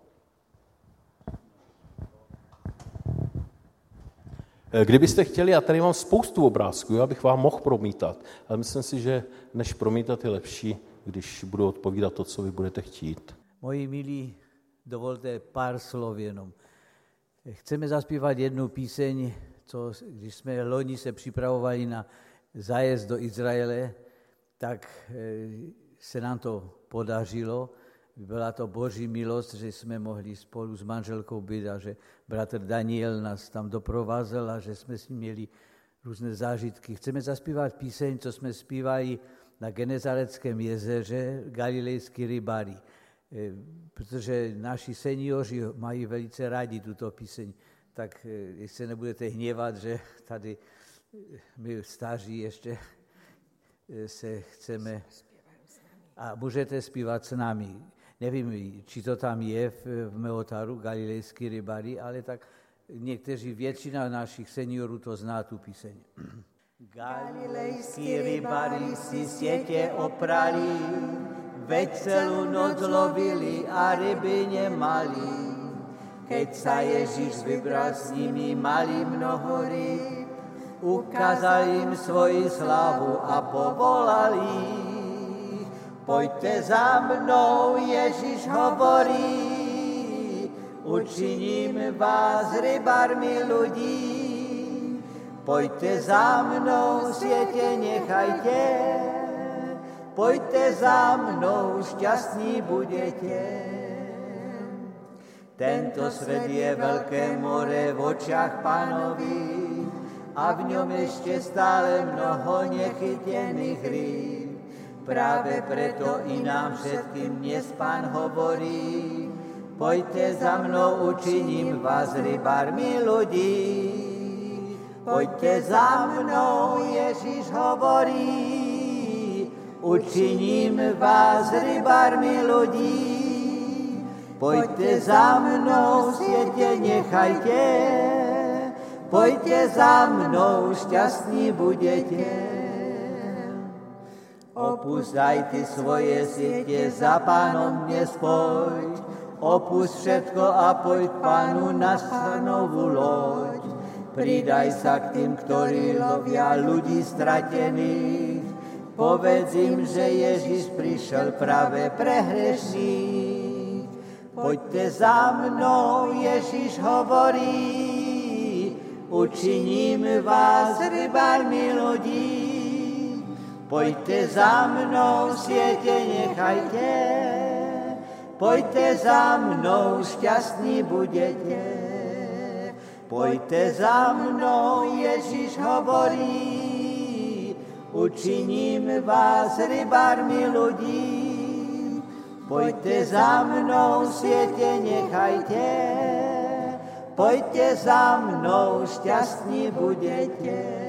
S1: Kdybyste chtěli, já tady mám spoustu obrázků, já bych vám mohl promítat, ale myslím si, že než promítat je lepší, když budu odpovídat to, co vy budete chtít.
S2: Moji milí, dovolte pár slov jenom. Chceme zaspívat jednu píseň, když jsme loni se připravovali na zájezd do Izraele, tak se nám to podařilo. Byla to Boží milost, že jsme mohli spolu s manželkou být a že bratr Daniel nás tam doprovázel a že jsme s ním měli různé zážitky. Chceme zaspívat píseň, co jsme zpívali na Genezareckém jezeře, Galilejský rybári. Protože naši seniori mají velice rádi tuto píseň, tak jestli nebudete hněvat, že tady my staří ještě se chceme a můžete zpívat s námi. Nevím, či to tam je v Meotaru, Galilejský rybári, ale tak někteří, většina našich seniorů to zná tu píseň. Galilejský rybári si sítě oprali, veď celú noc lovili a ryby nemali. Keď sa Ježíš vybral s nimi, mali mnoho ryb, ukázal im svoji slavu a povolal ich. Pojďte za mnou, Ježíš hovorí, učiním vás rybármi ľudí. Pojďte za mnou, světě nechajte, pojďte za mnou, šťastní budete. Tento svět je velké more v očách Pánových a v něm ještě stále mnoho nechytěných ryb. Právě proto i nám všetkým dnes Pán hovorí, pojďte za mnou, učiním vás rybármi ľudí. Pojďte za mnou, Ježíš hovorí, učiním vás rybármi ľudí. Pojďte za mnou, světě nechajte, pojďte za mnou, šťastní budete. Opúšťajte svoje siete, za Pánom dnes pojď, opusť všetko a pojď k Pánu na novú loď. Pridaj sa k tým, ktorí lovia ľudí stratených, povedz im, že Ježíš prišiel práve pre hriešných. Pojďte za mnou, Ježíš hovorí, učiním vás rybármi ľudí. Pojďte za mnou, světě nechajte, pojďte za mnou, šťastní budete. Pojďte za mnou, Ježíš hovorí, učiním vás rybármi ľudí. Pojďte za mnou, světě nechajte, pojďte za mnou, šťastní budete.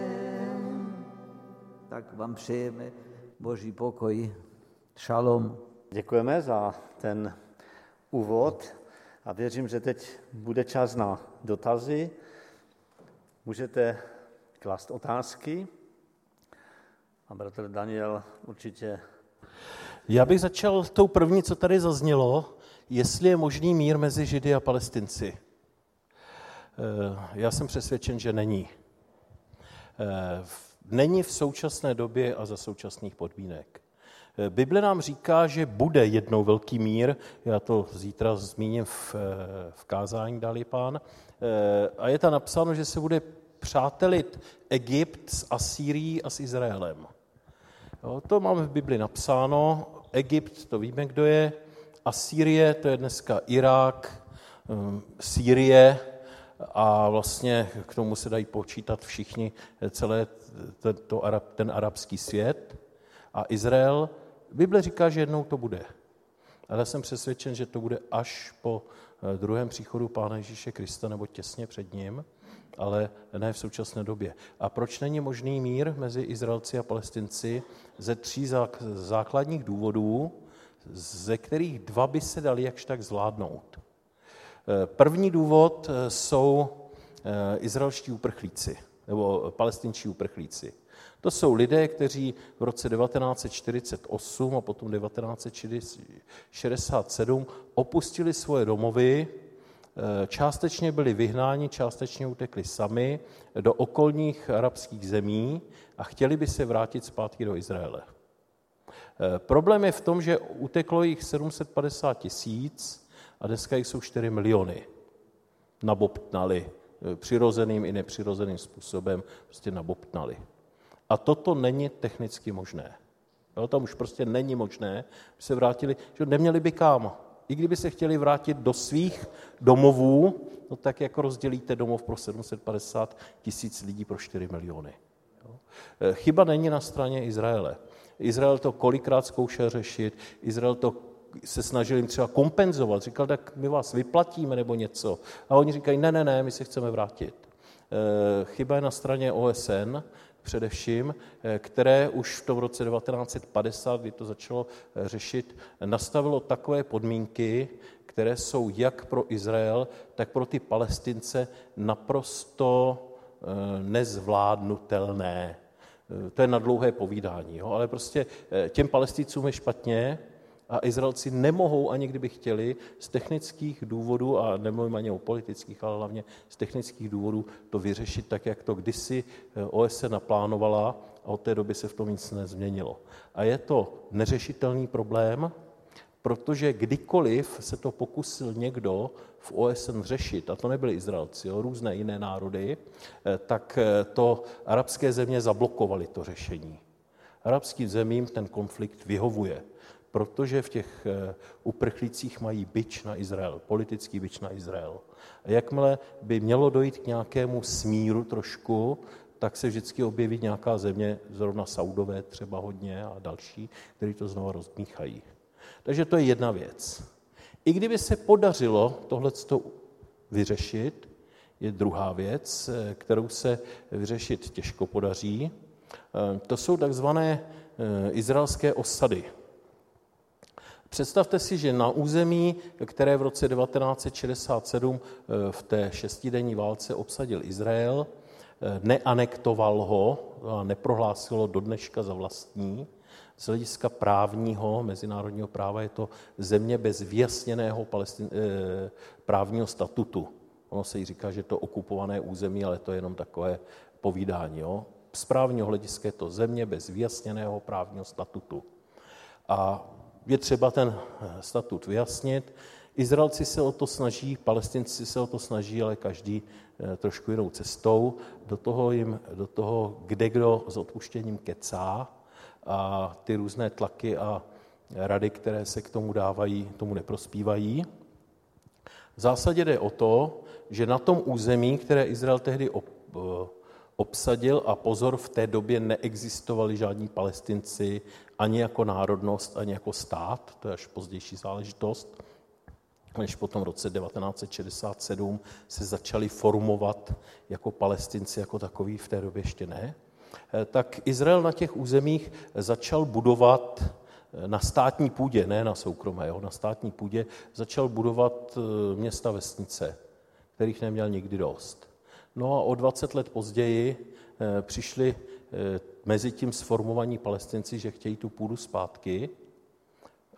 S2: Tak vám přejeme Boží pokoj. Šalom.
S3: Děkujeme za ten úvod a věřím, že teď bude čas na dotazy. Můžete klást otázky a bratr Daniel určitě.
S1: Já bych začal tou první, co tady zaznělo, jestli je možný mír mezi Židy a Palestinci. Já jsem přesvědčen, že není. Není v současné době a za současných podmínek. Bible nám říká, že bude jednou velký mír, já to zítra zmíním v kázání, dali Pán, a je tam napsáno, že se bude přátelit Egypt s Asýrií a s Izraelem. Jo, to máme v Bibli napsáno, Egypt, to víme, kdo je, Asýrie, to je dneska Irák, Sýrie a vlastně k tomu se dají počítat všichni, celé ten arabský svět a Izrael. Bible říká, že jednou to bude. Ale jsem přesvědčen, že to bude až po druhém příchodu Pána Ježíše Krista nebo těsně před ním, ale ne v současné době. A proč není možný mír mezi Izraelci a Palestinci? Ze 3 základních důvodů, ze kterých 2 by se dali jakž tak zvládnout. První důvod jsou izraelští uprchlíci, nebo palestinští uprchlíci. To jsou lidé, kteří v roce 1948 a potom 1967 opustili svoje domovy, částečně byli vyhnáni, částečně utekli sami do okolních arabských zemí a chtěli by se vrátit zpátky do Izraele. Problém je v tom, že uteklo jich 750 000 a dneska jich jsou 4 miliony. Nabobtnali přirozeným i nepřirozeným způsobem, prostě nabobtnali. A toto není technicky možné. Jo, tam už prostě není možné, aby se vrátili, že neměli by kam. I kdyby se chtěli vrátit do svých domovů, no tak jako rozdělíte domov pro 750 000 lidí pro 4 miliony. Jo. Chyba není na straně Izraele. Izrael to kolikrát zkoušel řešit, Izrael to se snažil jim třeba kompenzovat, říkal, tak my vás vyplatíme nebo něco. A oni říkají, ne, my se chceme vrátit. Chyba je na straně OSN, především, které už v tom roce 1950, kdy to začalo řešit, nastavilo takové podmínky, které jsou jak pro Izrael, tak pro ty Palestince naprosto nezvládnutelné. To je na dlouhé povídání, jo? Ale prostě těm Palestincům je špatně a Izraelci nemohou, ani kdyby chtěli, z technických důvodů, a nemluvím ani o politických, ale hlavně z technických důvodů, to vyřešit tak, jak to kdysi OSN naplánovala a od té doby se v tom nic nezměnilo. A je to neřešitelný problém, protože kdykoliv se to pokusil někdo v OSN řešit, a to nebyli Izraelci, jo, různé jiné národy, tak to arabské země zablokovaly to řešení. Arabským zemím ten konflikt vyhovuje, protože v těch uprchlících mají bič na Izrael, politický bič na Izrael. A jakmile by mělo dojít k nějakému smíru trošku, tak se vždycky objeví nějaká země, zrovna Saudové třeba hodně a další, kteří to znovu rozmíchají. Takže to je jedna věc. I kdyby se podařilo tohleto vyřešit, je druhá věc, kterou se vyřešit těžko podaří. To jsou takzvané izraelské osady. Představte si, že na území, které v roce 1967 v té 6denní válce obsadil Izrael, neanektoval ho a neprohlásilo do dneška za vlastní. Z hlediska právního, mezinárodního práva je to země bez vyjasněného právního statutu. Ono se jí říká, že to okupované území, ale to je jenom takové povídání. Jo? Z právního hlediska je to země bez vyjasněného právního statutu. A je třeba ten statut vyjasnit. Izraelci se o to snaží, Palestinci se o to snaží, ale každý trošku jinou cestou. Do toho kdekdo s odpuštěním kecá a ty různé tlaky a rady, které se k tomu dávají, tomu neprospívají. V zásadě jde o to, že na tom území, které Izrael tehdy obsadil, a pozor, v té době neexistovali žádní Palestinci ani jako národnost, ani jako stát, to je až pozdější záležitost, než potom v roce 1967 se začali formovat jako Palestinci, jako takový, v té době ještě ne, tak Izrael na těch územích začal budovat na státní půdě, ne na soukromé, jo, na státní půdě začal budovat města, vesnice, kterých neměl nikdy dost. No a o 20 let později přišli mezi tím sformovaní Palestinci, že chtějí tu půdu zpátky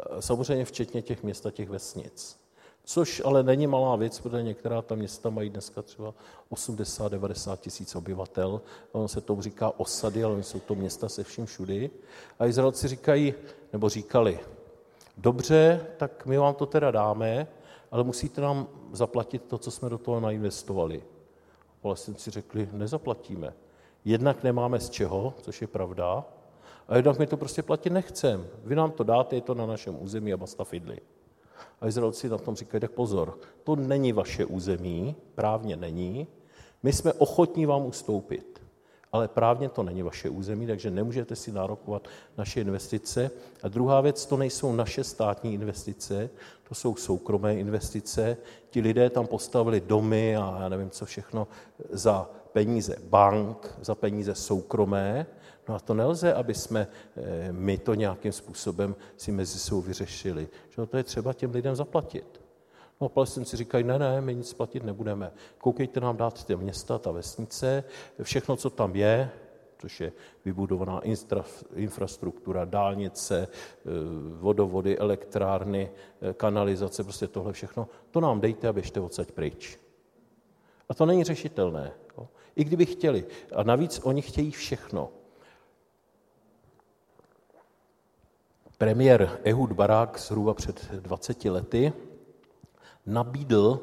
S1: samozřejmě včetně těch měst a těch vesnic. Což ale není malá věc, protože některá ta města mají dneska třeba 80-90 tisíc obyvatel. Ono se tomu říká osady, ale jsou to města se vším všudy. A Izraelci říkají, nebo říkali, dobře, tak my vám to teda dáme, ale musíte nám zaplatit to, co jsme do toho nainvestovali. Palestinci řekli, nezaplatíme. Jednak nemáme z čeho, což je pravda, a jednak my to prostě platit nechceme. Vy nám to dáte, je to na našem území a basta fidli. A Izraelci na tom říkají, tak pozor, to není vaše území, právně není, my jsme ochotní vám ustoupit, ale právně to není vaše území, takže nemůžete si nárokovat naše investice. A druhá věc, to nejsou naše státní investice, to jsou soukromé investice. Ti lidé tam postavili domy a já nevím co všechno za peníze bank, za peníze soukromé. No a to nelze, aby jsme my to nějakým způsobem si mezi sebou vyřešili. Že to je třeba těm lidem zaplatit. No a Palestinci říkají, ne, my nic platit nebudeme. Koukejte nám dát ty města, ta vesnice, všechno, co tam je, což je vybudovaná infrastruktura, dálnice, vodovody, elektrárny, kanalizace, prostě tohle všechno, to nám dejte a běžte odsaď pryč. A to není řešitelné. Jo. I kdyby chtěli. A navíc oni chtějí všechno. Premiér Ehud Barak zhruba před 20 lety nabídl,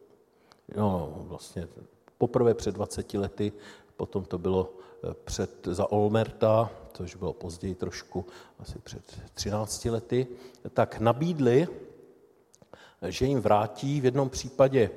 S1: vlastně poprvé před 20 lety, potom to bylo za Olmerta, což bylo později trošku, asi před 13 lety, tak nabídli, že jim vrátí v jednom případě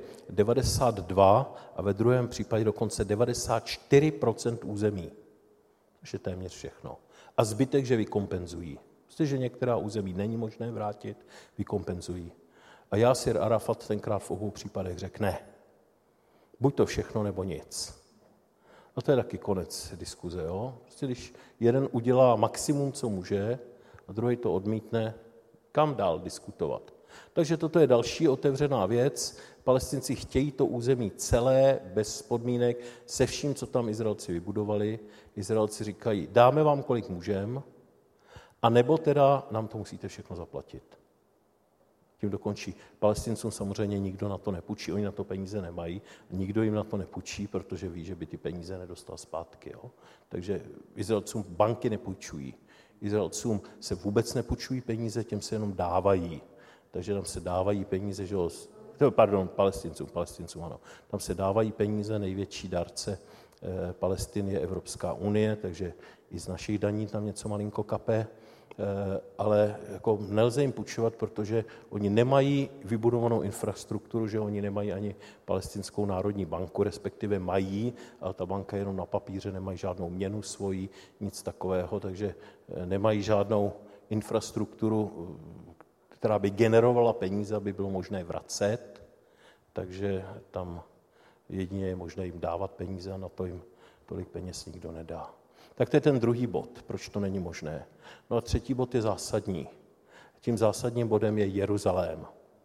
S1: 92 a ve druhém případě dokonce 94% území. To je téměř všechno. A zbytek, že vykompenzují. Protože některá území není možné vrátit, vykompenzují. A Jásir Arafat tenkrát v obou případech řekl ne. Buď to všechno, nebo nic. A to je taky konec diskuze. Jo? Prostě když jeden udělá maximum, co může, a druhý to odmítne, kam dál diskutovat. Takže toto je další otevřená věc. Palestinci chtějí to území celé, bez podmínek, se vším, co tam Izraelci vybudovali. Izraelci říkají, dáme vám, kolik můžeme, a nebo teda nám to musíte všechno zaplatit. Tím dokončí. Palestincům samozřejmě nikdo na to nepůjčí, oni na to peníze nemají, nikdo jim na to nepůjčí, protože ví, že by ty peníze nedostal zpátky. Jo? Takže Izraelcům banky nepůjčují. Izraelcům se vůbec nepůjčují peníze, těm se jenom dávají. Takže tam se dávají peníze, že Palestincům, ano. Tam se dávají peníze, největší dárce Palestiny je Evropská unie, takže i z našich daní tam něco malinko kape, ale jako nelze jim půjčovat, protože oni nemají vybudovanou infrastrukturu, že oni nemají ani Palestinskou národní banku, respektive mají, ale ta banka je jenom na papíře, nemají žádnou měnu svoji, nic takového, takže nemají žádnou infrastrukturu, která by generovala peníze, aby bylo možné vracet, takže tam jedině je možné jim dávat peníze a na to jim tolik peněz nikdo nedá. Tak to je ten druhý bod, proč to není možné. No a třetí bod je zásadní. Tím zásadním bodem je Jeruzalém.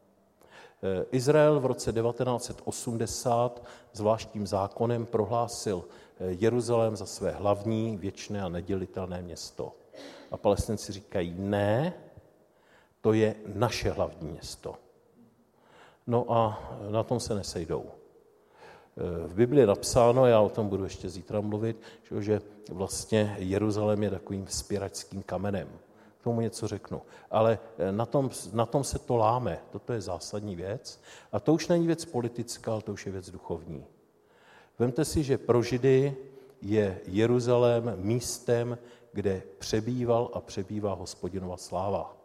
S1: Izrael v roce 1980 zvláštním zákonem prohlásil Jeruzalém za své hlavní, věčné a nedělitelné město. A Palestinci říkají, ne, to je naše hlavní město. No a na tom se nesejdou. V Biblii je napsáno, já o tom budu ještě zítra mluvit, že vlastně Jeruzalém je takovým vzpěračským kamenem. K tomu něco řeknu. Ale na tom se to láme. Toto je zásadní věc. A to už není věc politická, ale to už je věc duchovní. Vemte si, že pro Židy je Jeruzalém místem, kde přebýval a přebývá Hospodinova sláva.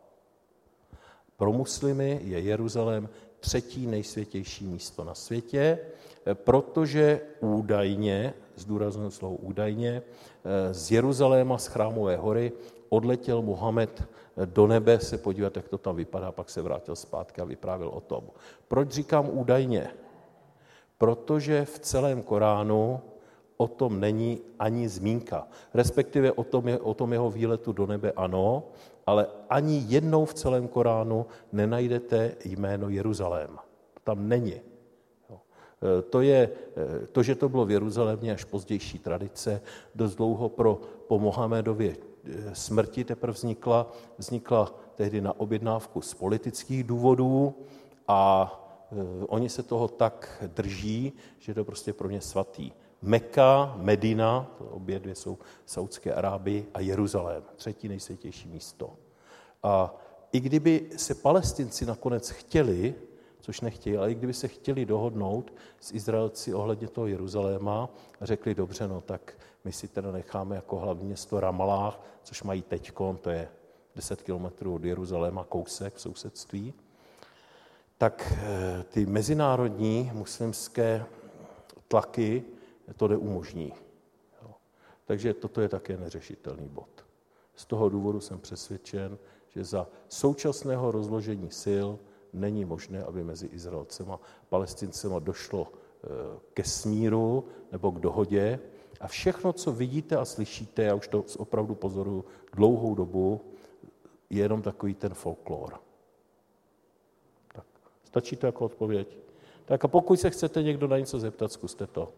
S1: Pro muslimy je Jeruzalém třetí nejsvětější místo na světě, protože údajně, zdůraznuju slovo údajně, z Jeruzaléma, z Chrámové hory, odletěl Mohamed do nebe se podívat, jak to tam vypadá, pak se vrátil zpátky a vyprávěl o tom. Proč říkám údajně? Protože v celém Koránu o tom není ani zmínka. Respektive o tom jeho výletu do nebe ano, ale ani jednou v celém Koránu nenajdete jméno Jeruzalém. Tam není. To, že to bylo v Jeruzalémě, až pozdější tradice, dost dlouho po Mohamedově smrti teprve vznikla tehdy na objednávku z politických důvodů a oni se toho tak drží, že to je prostě pro ně svatý. Meka, Medina, obě dvě jsou v Saúdské Arábii, a Jeruzalém, třetí nejsvětější místo. A i kdyby se Palestinci nakonec chtěli, což nechtějí, ale i kdyby se chtěli dohodnout s Izraelci ohledně toho Jeruzaléma a řekli, dobře, no tak my si teda necháme jako hlavní město Ramallah, což mají teďkon, to je 10 kilometrů od Jeruzaléma, kousek v sousedství, tak ty mezinárodní muslimské tlaky to neumožní. Takže toto je také neřešitelný bod. Z toho důvodu jsem přesvědčen, že za současného rozložení sil není možné, aby mezi Izraelcema a Palestincema došlo ke smíru nebo k dohodě. A všechno, co vidíte a slyšíte, já už to opravdu pozoruju dlouhou dobu, je jenom takový ten folklor. Tak, stačí to jako odpověď? Tak a pokud se chcete někdo na něco zeptat, zkuste to.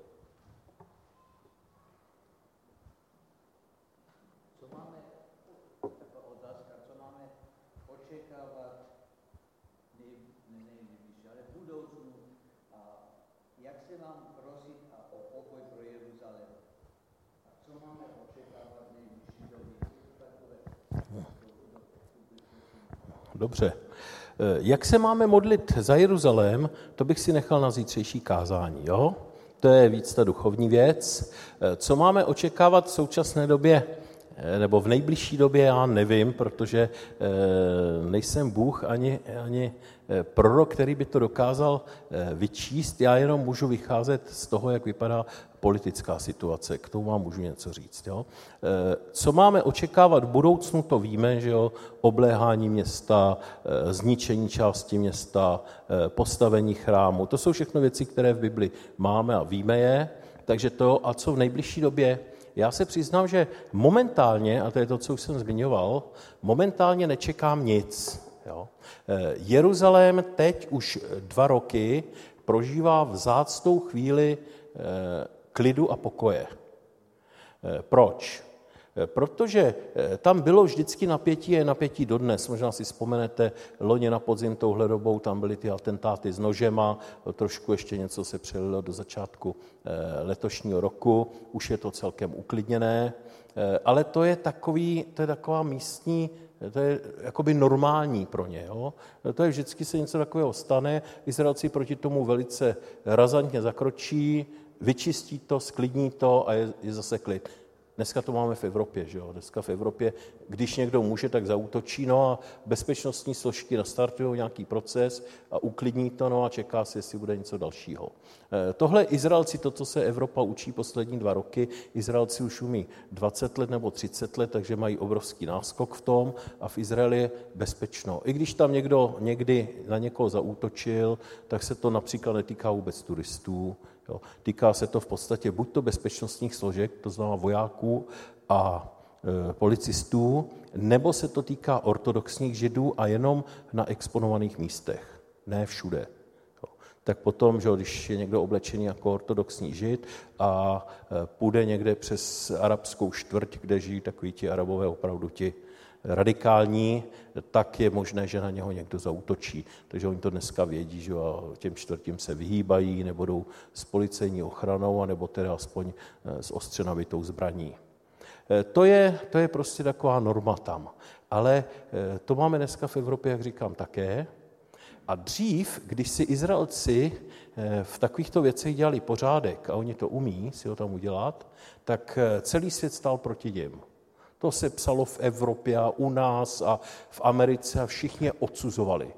S1: Dobře. Jak se máme modlit za Jeruzalém, to bych si nechal na zítřejší kázání, jo? To je víc ta duchovní věc. Co máme očekávat v současné době, nebo v nejbližší době, já nevím, protože nejsem Bůh ani prorok, který by to dokázal vyčíst. Já jenom můžu vycházet z toho, jak vypadá politická situace. K tomu vám můžu něco říct. Jo? Co máme očekávat v budoucnu, to víme, že jo? Obléhání města, zničení části města, postavení chrámu. To jsou všechno věci, které v Bibli máme a víme je. Takže to, a co v nejbližší době? Já se přiznám, že momentálně, a to je to, co už jsem zmiňoval, momentálně nečekám nic. Jo? Jeruzalém teď už 2 roky prožívá vzácnou chvíli klidu a pokoje. Proč? Protože tam bylo vždycky napětí a je napětí dodnes. Možná si vzpomenete, loni na podzim touhle dobou tam byly ty atentáty s nožema, trošku ještě něco se přelilo do začátku letošního roku, už je to celkem uklidněné, ale to je taková místní, to je jakoby normální pro ně. Jo? To je vždycky se něco takového stane, Izraelci proti tomu velice razantně zakročí, vyčistí to, sklidní to a je zase klid. Dneska to máme v Evropě, že jo? Dneska v Evropě, když někdo může, tak zaútočí, no a bezpečnostní složky nastartují nějaký proces a uklidní to, no a čeká se, jestli bude něco dalšího. Tohle Izraelci, to, co se Evropa učí poslední 2 roky, Izraelci už umí 20 let nebo 30 let, takže mají obrovský náskok v tom a v Izraeli je bezpečno. I když tam někdo někdy na někoho zaútočil, tak se to například netýká vůbec turistů. Jo. Týká se to v podstatě buď to bezpečnostních složek, to znamená vojáků a policistů, nebo se to týká ortodoxních židů a jenom na exponovaných místech, ne všude. Jo. Tak potom, že když je někdo oblečený jako ortodoxní žid a půjde někde přes arabskou čtvrť, kde žijí takoví ti Arabové opravdu ti radikální, tak je možné, že na něho někdo zaútočí. Takže oni to dneska vědí, že těm čtvrtím se vyhýbají, nebo jdou s policejní ochranou, anebo teda aspoň s ostře nabitou zbraní. To je prostě taková norma tam. Ale to máme dneska v Evropě, jak říkám, také. A dřív, když si Izraelci v takovýchto věcech dělali pořádek, a oni to umí si ho tam udělat, tak celý svět stál proti nim. To se psalo v Evropě a u nás a v Americe a všichni je odsuzovali.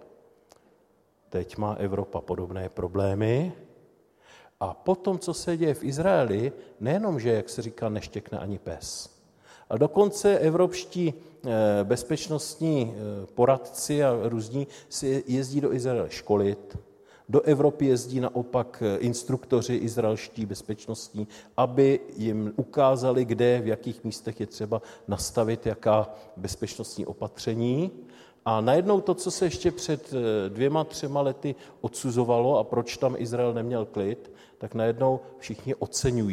S1: Teď má Evropa podobné problémy a potom, co se děje v Izraeli, nejenom, že, jak se říká, neštěkne ani pes. A dokonce evropští bezpečnostní poradci a různí si jezdí do Izraele školit. Do Evropy jezdí naopak instruktoři izraelští bezpečnostní, aby jim ukázali, kde, v jakých místech je třeba nastavit jaká bezpečnostní opatření. A najednou to, co se ještě před 2-3 lety odsuzovalo a proč tam Izrael neměl klid, tak najednou všichni oceňují.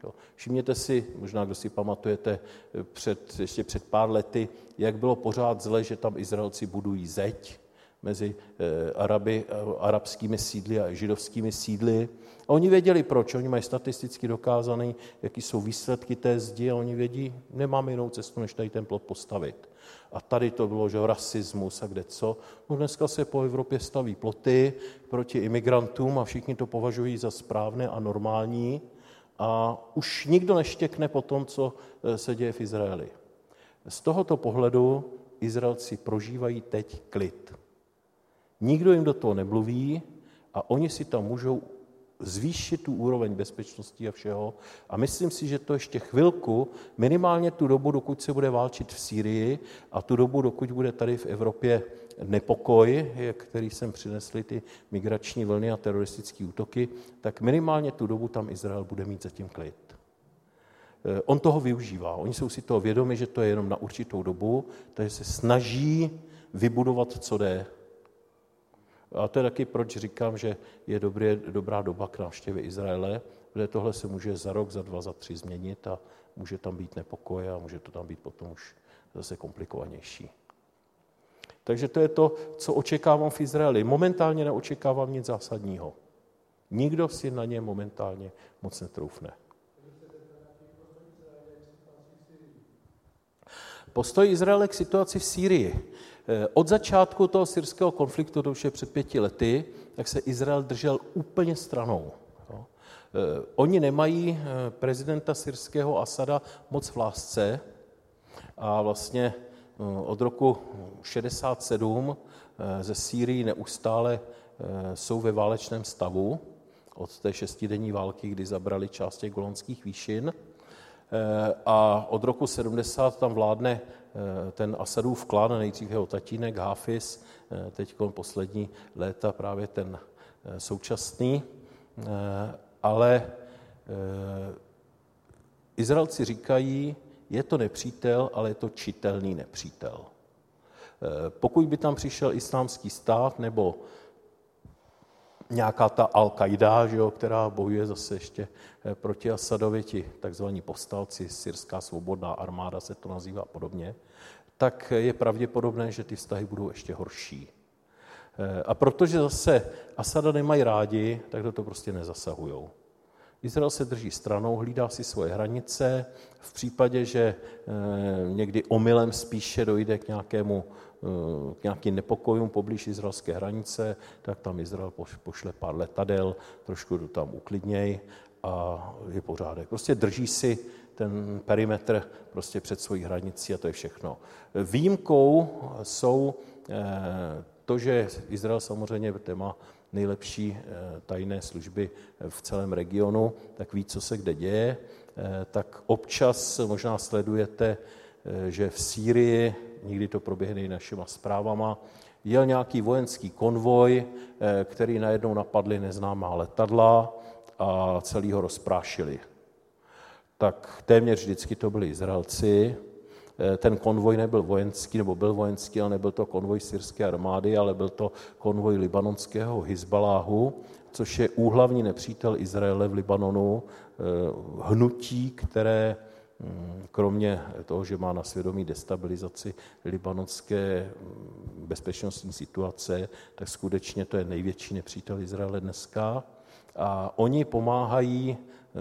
S1: Všimněte si, možná kdo si pamatujete, ještě před pár lety, jak bylo pořád zle, že tam Izraelci budují zeď mezi arabskými sídly a židovskými sídly. A oni věděli proč, oni mají statisticky dokázané, jaký jsou výsledky té zdi a oni vědí, nemáme jinou cestu, než tady ten plot postavit. A tady to bylo, že rasismus a kde co. No dneska se po Evropě staví ploty proti imigrantům a všichni to považují za správné a normální a už nikdo neštěkne po tom, co se děje v Izraeli. Z tohoto pohledu Izraelci prožívají teď klid. Nikdo jim do toho nemluví a oni si tam můžou zvýšit tu úroveň bezpečnosti a všeho. A myslím si, že to ještě chvilku, minimálně tu dobu, dokud se bude válčit v Sýrii a tu dobu, dokud bude tady v Evropě nepokoj, který sem přinesly ty migrační vlny a teroristické útoky, tak minimálně tu dobu tam Izrael bude mít zatím klid. On toho využívá. Oni jsou si toho vědomi, že to je jenom na určitou dobu, takže se snaží vybudovat, co jde. A to je taky, proč říkám, že je dobrá doba k návštěvě Izraele, protože tohle se může za rok, za 2, za 3 změnit a může tam být nepokoj a může to tam být potom už zase komplikovanější. Takže to je to, co očekávám v Izraeli. Momentálně neočekávám nic zásadního. Nikdo si na ně momentálně moc netroufne. Postoj Izraele k situaci v Sýrii. Od začátku toho syrského konfliktu, to už je před 5 lety, tak se Izrael držel úplně stranou. Oni nemají prezidenta syrského Asada moc v lásce a vlastně od roku 67 ze Sýrii neustále jsou ve válečném stavu od té 6denní války, kdy zabrali část těch Golanských výšin. A od roku 70 tam vládne ten Asadův klan, nejdřív jeho tatínek Hafiz, teď poslední léta právě ten současný, ale Izraelci říkají, je to nepřítel, ale je to čitelný nepřítel. Pokud by tam přišel islámský stát nebo nějaká ta Al-Qaida, která bojuje zase ještě proti Asadovi, ti takzvaní povstalci, syrská svobodná armáda se to nazývá podobně, tak je pravděpodobné, že ty vztahy budou ještě horší. A protože zase Asada nemají rádi, tak do toho prostě nezasahujou. Izrael se drží stranou, hlídá si svoje hranice. V případě, že někdy omylem spíše dojde k nějakým nepokojům poblíž izraelské hranice, tak tam Izrael pošle pár letadel, trošku to tam uklidněj a je pořádek. Prostě drží si ten perimetr prostě před svojí hranicí a to je všechno. Výjimkou jsou to, že Izrael samozřejmě má nejlepší tajné služby v celém regionu, tak ví, co se kde děje, tak občas možná sledujete, že v Sýrii, nikdy to proběhne i našima zprávama, jel nějaký vojenský konvoj, který najednou napadli neznámá letadla a celý ho rozprášili. Tak téměř vždycky to byli Izraelci. Ten konvoj nebyl vojenský, nebo byl vojenský, ale nebyl to konvoj syrské armády, ale byl to konvoj libanonského Hizbaláhu, což je úhlavní nepřítel Izraele v Libanonu, hnutí, které kromě toho, že má na svědomí destabilizaci libanonské bezpečnostní situace, tak skutečně to je největší nepřítel Izraele dneska. A oni pomáhají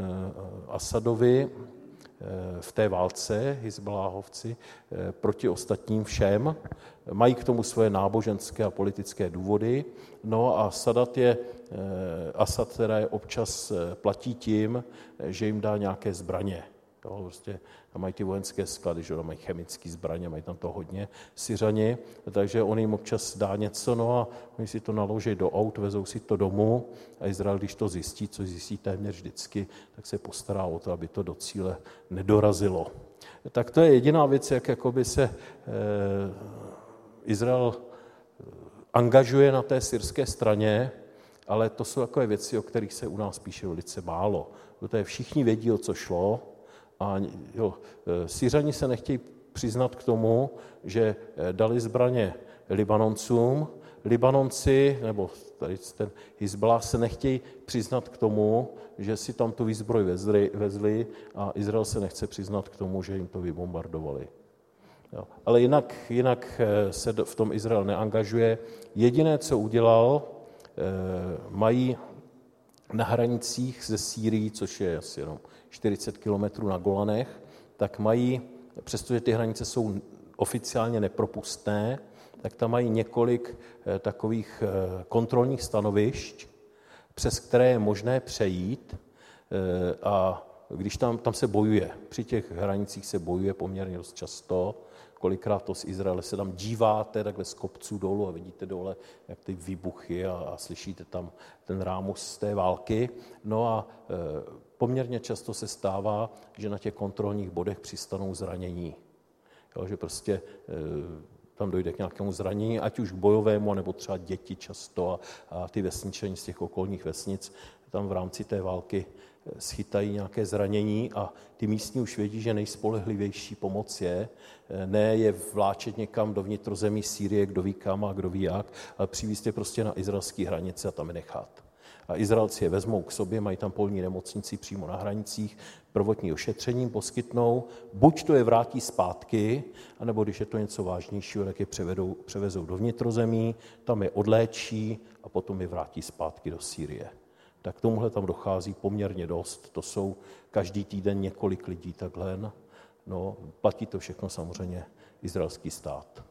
S1: Asadovi v té válce, Hizbaláhovci, proti ostatním všem. Mají k tomu svoje náboženské a politické důvody. No a Asad teda je občas platí tím, že jim dá nějaké zbraně. Jo, prostě tam mají ty vojenské sklady, že tam mají chemické zbraně, mají tam to hodně Syřani, takže on jim občas dá něco, no a oni si to naloží do aut, vezou si to domů a Izrael, když to zjistí, co zjistí téměř vždycky, tak se postará o to, aby to do cíle nedorazilo. Tak to je jediná věc, jak jakoby se Izrael angažuje na té syrské straně, ale to jsou takové věci, o kterých se u nás píše velice málo. Protože všichni vědí, o co šlo, a Syřani se nechtějí přiznat k tomu, že dali zbraně Libanoncům Libanonci, nebo tady ten Hizballah se nechtějí přiznat k tomu, že si tam tu výzbroj vezli a Izrael se nechce přiznat k tomu, že jim to vybombardovali. Jo. Ale jinak se v tom Izrael neangažuje. Jediné, co udělal, mají na hranicích ze Sýrií, což je asi jenom 40 kilometrů na Golanech, tak mají, přestože ty hranice jsou oficiálně nepropustné, tak tam mají několik takových kontrolních stanovišť, přes které je možné přejít a když tam se bojuje, při těch hranicích se bojuje poměrně dost často, kolikrát to z Izraele se tam díváte takhle z kopců dolů a vidíte dole, jak ty výbuchy a slyšíte tam ten rámus z té války. No a poměrně často se stává, že na těch kontrolních bodech přistanou zranění. Jo, že prostě tam dojde k nějakému zranění, ať už k bojovému, nebo třeba děti často a ty vesničani z těch okolních vesnic tam v rámci té války schytají nějaké zranění a ty místní už vědí, že nejspolehlivější pomoc je ne je vláčet někam do vnitrozemí Sýrie, kdo ví kam a kdo ví jak, ale přivést je prostě na izraelské hranice a tam je nechat. A Izraelci je vezmou k sobě, mají tam polní nemocnici přímo na hranicích, prvotní ošetřením poskytnou, buď to je vrátí zpátky, anebo když je to něco vážnějšího, tak je převezou do vnitrozemí, tam je odléčí a potom je vrátí zpátky do Sýrie. Tak tomuhle tam dochází poměrně dost, to jsou každý týden několik lidí takhle, no platí to všechno samozřejmě izraelský stát.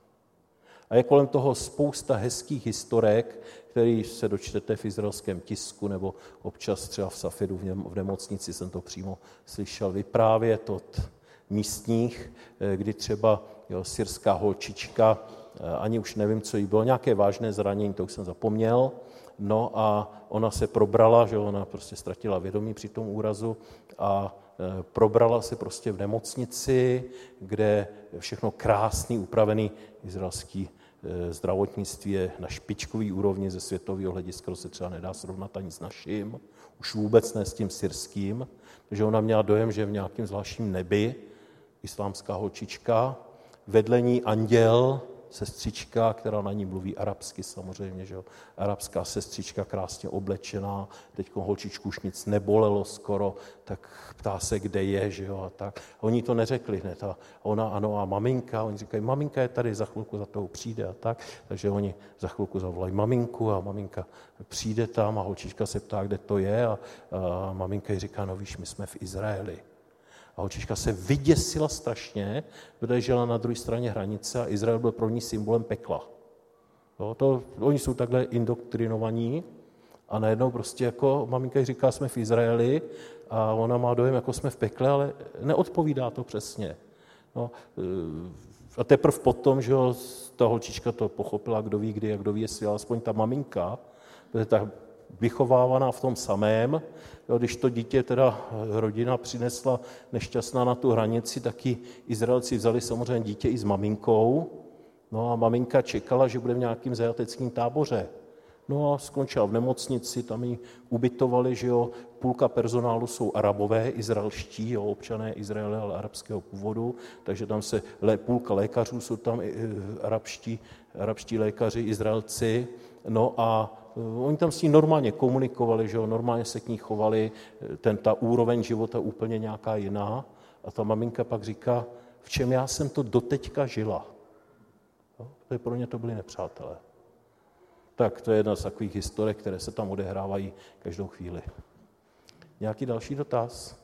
S1: A je kolem toho spousta hezkých historek, které se dočtete v izraelském tisku, nebo občas třeba v Safidu v nemocnici jsem to přímo slyšel vyprávět od místních, kdy třeba syrská holčička, ani už nevím, co jí bylo, nějaké vážné zranění, to už jsem zapomněl, no a ona se probrala, že ona prostě ztratila vědomí při tom úrazu a probrala se prostě v nemocnici, kde všechno krásný, upravený izraelský zdravotnictví je na špičkový úrovni ze světového hlediska, to se třeba nedá srovnat ani s naším, už vůbec ne s tím syrským, takže ona měla dojem, že v nějakém zvláštním nebi, islámská holčička, vedle ní anděl, sestřička, která na ní mluví arabsky samozřejmě, že jo, arabská sestřička krásně oblečená, teď holčičku už nic nebolelo skoro, tak ptá se, kde je, že jo, a tak. A oni to neřekli hned a ona ano a maminka, oni říkají, maminka je tady, za chvilku za toho přijde a tak, takže oni za chvilku zavolají maminku a maminka přijde tam a holčička se ptá, kde to je a maminka jí říká, no víš, my jsme v Izraeli. A holčička se vyděsila strašně, protože žila na druhé straně hranice a Izrael byl pro ní symbolem pekla. Oni jsou takhle indoktrinovaní a najednou prostě jako maminka jí říká, jsme v Izraeli a ona má dojem, jako jsme v pekle, ale neodpovídá to přesně. No, a teprve potom, že ta holčička to pochopila, kdo ví kdy a kdo ví jestli, alespoň ta maminka, protože ta vychovávaná v tom samém, jo, když to dítě teda rodina přinesla nešťastná na tu hranici, tak ji Izraelci vzali samozřejmě dítě i s maminkou, no a maminka čekala, že bude v nějakým zajateckém táboře. No a skončila v nemocnici, tam ji ubytovali, že jo, půlka personálu jsou Arabové, izraelští, jo, občané Izraele, ale arabského původu, takže tam půlka lékařů jsou tam arabští lékaři, Izraelci, no a oni tam s ní normálně komunikovali, že jo, normálně se k ní chovali, ta úroveň života úplně nějaká jiná. A ta maminka pak říká, v čem já jsem to doteďka žila. No, pro ně to byli nepřátelé. Tak to je jedna z takových historek, které se tam odehrávají každou chvíli. Nějaký další dotaz?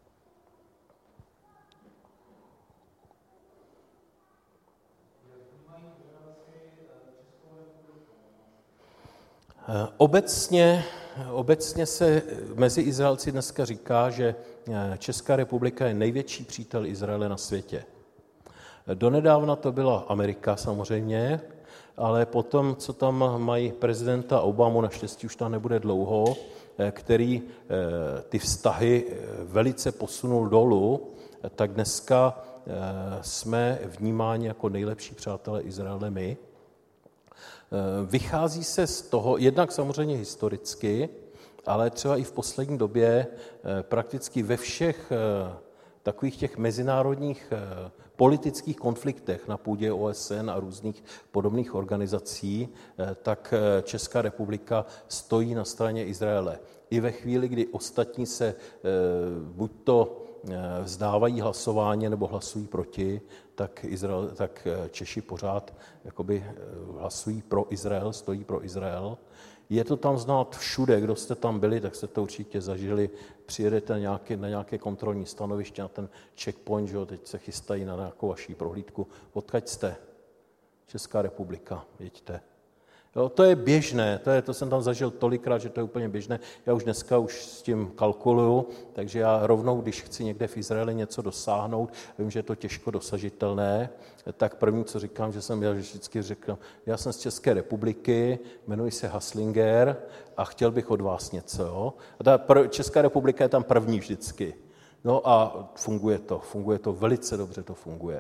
S1: Obecně se mezi Izraelci dneska říká, že Česká republika je největší přítel Izraele na světě. Donedávna to byla Amerika samozřejmě, ale potom, co tam mají prezidenta Obamu, naštěstí už tam nebude dlouho, který ty vztahy velice posunul dolů, tak dneska jsme vnímáni jako nejlepší přátelé Izraele my. Vychází se z toho, jednak samozřejmě historicky, ale třeba i v poslední době prakticky ve všech takových těch mezinárodních politických konfliktech na půdě OSN a různých podobných organizací, tak Česká republika stojí na straně Izraele. I ve chvíli, kdy ostatní se buď to vzdávají hlasování nebo hlasují proti, tak Češi pořád jakoby hlasují pro Izrael, stojí pro Izrael. Je to tam znát všude, kdo jste tam byli, tak jste to určitě zažili. Přijedete na nějaké kontrolní stanoviště, na ten checkpoint, že jo, teď se chystají na nějakou vaší prohlídku. Odkud jste? Česká republika, jeďte. Jo, to je běžné, to jsem tam zažil tolikrát, že to je úplně běžné. Já už dneska s tím kalkuluju, takže já rovnou, když chci někde v Izraeli něco dosáhnout, vím, že je to těžko dosažitelné, tak první, co říkám, já vždycky řeknu, já jsem z České republiky, jmenuji se Haslinger a chtěl bych od vás něco. Jo? A Česká republika je tam první vždycky. No a funguje to velice dobře, to funguje.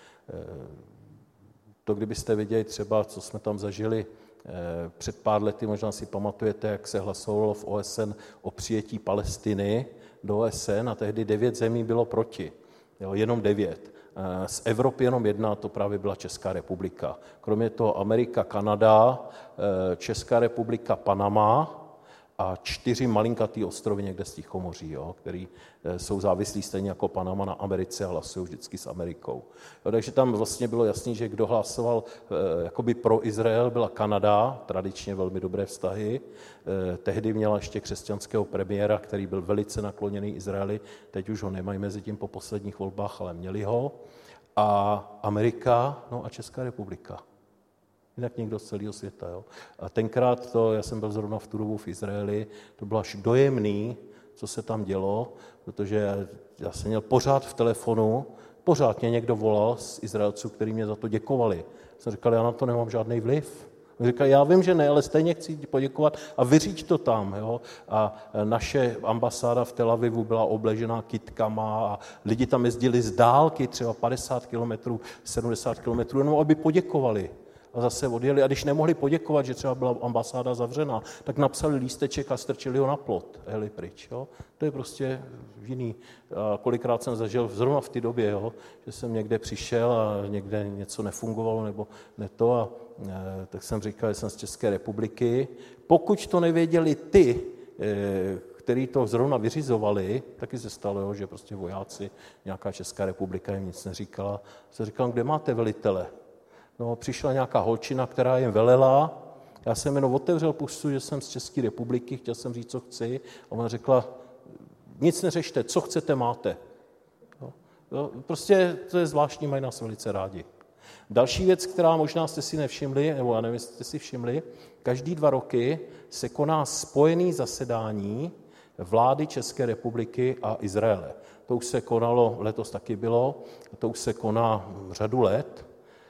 S1: To, kdybyste viděli třeba, co jsme tam zažili před pár lety, možná si pamatujete, jak se hlasovalo v OSN o přijetí Palestiny do OSN a tehdy 9 zemí bylo proti. Jo, jenom 9. Z Evropy jenom 1, to právě byla Česká republika. Kromě toho Amerika, Kanada, Česká republika, Panama a 4 malinkatý ostrovy někde z Tichomoří, jo, který jsou závislí stejně jako Panama na Americe a hlasují vždycky s Amerikou. Jo, takže tam vlastně bylo jasný, že kdo hlasoval jakoby pro Izrael, byla Kanada, tradičně velmi dobré vztahy. Tehdy měla ještě křesťanského premiéra, který byl velice nakloněný Izraeli, teď už ho nemají mezi tím po posledních volbách, ale měli ho. A Amerika, no a Česká republika. Jinak někdo z celého světa. Jo. A tenkrát já jsem byl zrovna v tu dobu v Izraeli, to bylo až dojemný, co se tam dělo, protože já jsem měl pořád v telefonu, pořád mě někdo volal z Izraelců, kteří mě za to děkovali. Jsem říkal, já na to nemám žádný vliv. On říkal, já vím, že ne, ale stejně chci poděkovat a vyříď to tam. Jo. A naše ambasáda v Tel Avivu byla obležená kytkama a lidi tam jezdili z dálky, třeba 50 kilometrů, 70 kilometrů, jenom aby poděkovali. A zase odjeli. A když nemohli poděkovat, že třeba byla ambasáda zavřená, tak napsali lísteček a strčili ho na plot a jeli pryč. Jo? To je prostě jiný. A kolikrát jsem zažil zrovna v té době, jo? Že jsem někde přišel a někde něco nefungovalo nebo ne to. A tak jsem říkal, že jsem z České republiky. Pokud to nevěděli ty, který to zrovna vyřizovali, taky se stalo, jo? Že prostě vojáci, nějaká Česká republika jim nic neříkala. Jsem říkal, kde máte velitele? No, přišla nějaká holčina, která jim velela. Já jsem jenom otevřel pusu, že jsem z České republiky, chtěl jsem říct, co chci. A ona řekla, nic neřešte, co chcete, máte. Jo, prostě to je zvláštní, mají nás velice rádi. Další věc, která možná jste si nevšimli, nebo já nevím, jestli jste si všimli, každý 2 roky se koná spojené zasedání vlády České republiky a Izraele. To už se konalo, letos taky bylo, to už se koná řadu let.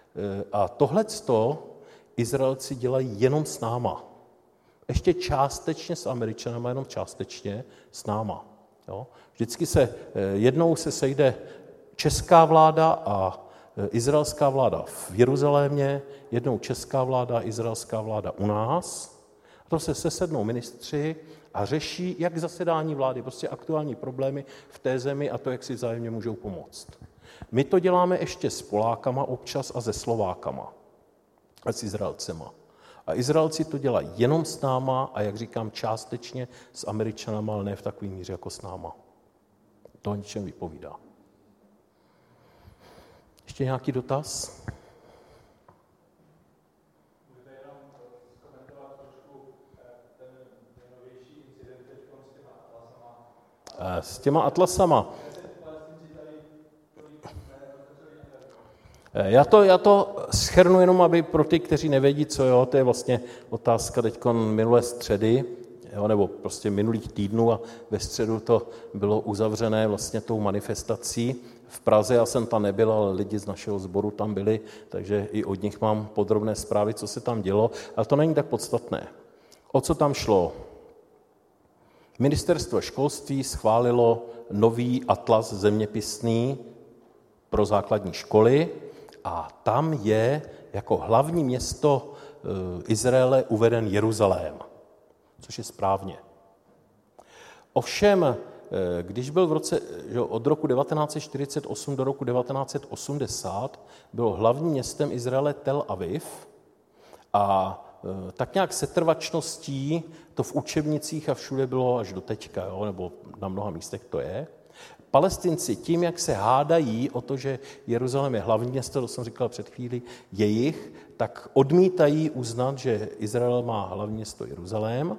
S1: A tohleto Izraelci dělají jenom s náma. Ještě částečně s Američanama, jenom částečně s náma. Jo? Vždycky jednou se sejde česká vláda a izraelská vláda v Jeruzalémě, jednou česká vláda a izraelská vláda u nás. A to se sesednou ministři a řeší, jak zasedání vlády, prostě aktuální problémy v té zemi a to, jak si vzájemně můžou pomoct. My to děláme ještě s Polákama občas a se Slovákama a s Izraelcema. A Izraelci to dělají jenom s náma a, jak říkám, částečně s Američanama, ale ne v takový míře jako s náma. To o ničem vypovídá. Ještě nějaký dotaz?
S4: Můžete jenom zkomentovat trošku ten nejnovější incident s těma atlasama?
S1: S těma atlasama. Já to shrnu jenom, aby pro ty, kteří nevědí, co jo, to je vlastně otázka teď minulé středy, jo, nebo prostě minulých týdnů a ve středu to bylo uzavřené vlastně tou manifestací. V Praze já jsem tam nebyl, ale lidi z našeho sboru tam byli, takže i od nich mám podrobné zprávy, co se tam dělo, ale to není tak podstatné. O co tam šlo? Ministerstvo školství schválilo nový atlas zeměpisný pro základní školy a tam je jako hlavní město Izraele uveden Jeruzalém, což je správně. Ovšem když byl v roce, od roku 1948 do roku 1980, bylo hlavním městem Izraele Tel Aviv a tak nějak setrvačností to v učebnicích a všude bylo až do teďka, nebo na mnoha místech to je. Palestinci tím, jak se hádají o to, že Jeruzalém je hlavní město, to jsem říkal před chvílí, jejich, tak odmítají uznat, že Izrael má hlavní město Jeruzalém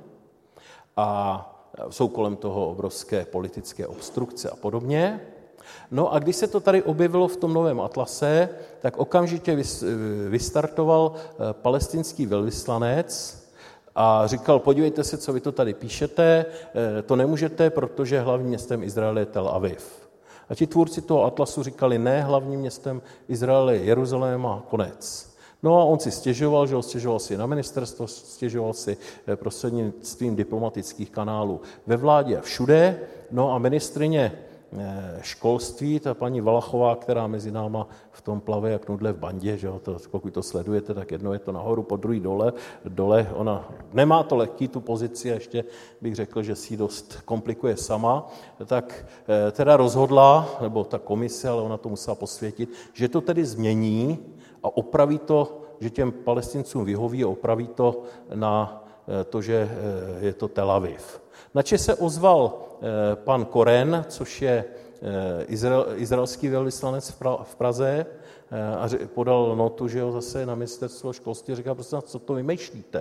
S1: a jsou kolem toho obrovské politické obstrukce a podobně. No a když se to tady objevilo v tom novém atlase, tak okamžitě vystartoval palestinský velvyslanec a říkal, podívejte se, co vy to tady píšete, to nemůžete, protože hlavním městem Izraele je Tel Aviv. A ti tvůrci toho atlasu říkali, ne, hlavním městem Izraele je Jeruzalém a konec. No a on si stěžoval, že stěžoval si na ministerstvo, stěžoval si prostřednictvím diplomatických kanálů ve vládě a všude. No a ministryně školství, ta paní Valachová, která mezi náma v tom plave jak nudle v bandě, že jo, pokud to sledujete, tak jedno je to nahoru, po druhý dole, ona nemá to lehký tu pozici, a ještě bych řekl, že si ji dost komplikuje sama, tak teda rozhodla, nebo ta komise, ale ona to musela posvětit, že to tedy změní a opraví to, že těm Palestincům vyhoví a opraví to na to, že je to Tel Aviv. Načež se ozval pan Koren, což je izraelský velvyslanec v Praze, a podal notu, že ho zase na ministerstvo školství říká, prostě, co to vymýšlíte.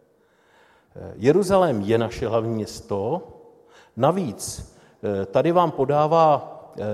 S1: Jeruzalém je naše hlavní město, navíc tady vám podává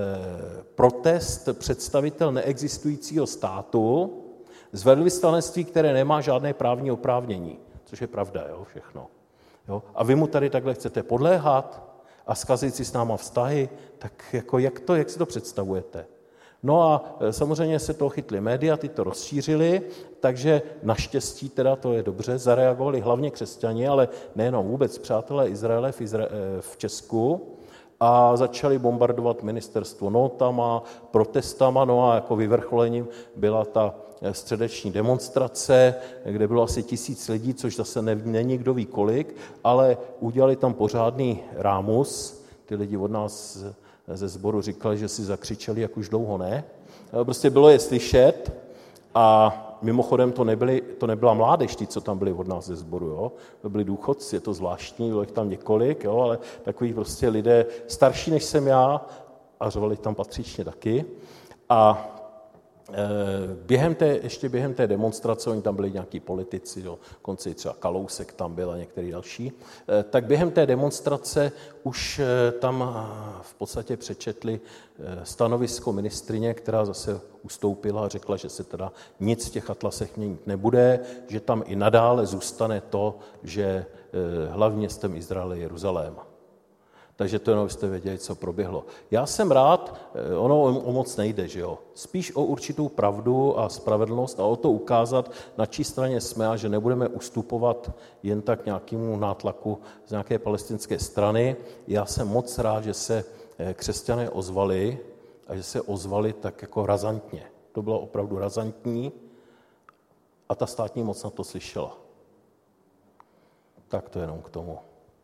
S1: protest představitel neexistujícího státu z velvyslanectví, které nemá žádné právní oprávnění, což je pravda, jo, všechno. Jo? A vy mu tady takhle chcete podléhat a zkazit si s náma vztahy, tak jako jak si to představujete? No a samozřejmě se toho chytli média, ty to rozšířili, takže naštěstí, teda to je dobře, zareagovali hlavně křesťani, ale nejenom vůbec přátelé Izraele v Česku, a začali bombardovat ministerstvo notama, protestama, no a jako vyvrcholením byla ta středeční demonstrace, kde bylo asi 1000 lidí, což zase není kdo ví kolik, ale udělali tam pořádný rámus. Ty lidi od nás ze sboru říkali, že si zakřičeli, jak už dlouho ne. Prostě bylo je slyšet a mimochodem to nebyla mládež, tí, co tam byli od nás ze sboru, jo. To byli důchodci, je to zvláštní, bylo jich tam několik, jo, ale takový prostě lidé starší než jsem já a řvali tam patřičně taky. A během té demonstrace, oni tam byli nějaký politici, konci třeba Kalousek tam byl a některý další, tak během té demonstrace už tam v podstatě přečetli stanovisko ministryně, která zase ustoupila a řekla, že se teda nic v těch atlasech měnit nebude, že tam i nadále zůstane to, že hlavním městem Izraele je Jeruzalém. Takže to jenom jste věděli, co proběhlo. Já jsem rád, ono o moc nejde, že jo? Spíš o určitou pravdu a spravedlnost a o to ukázat, na čí straně jsme a že nebudeme ustupovat jen tak nějakému nátlaku z nějaké palestinské strany. Já jsem moc rád, že se křesťané ozvali a že se ozvali tak jako razantně. To bylo opravdu razantní a ta státní moc na to slyšela. Tak to jenom k tomu.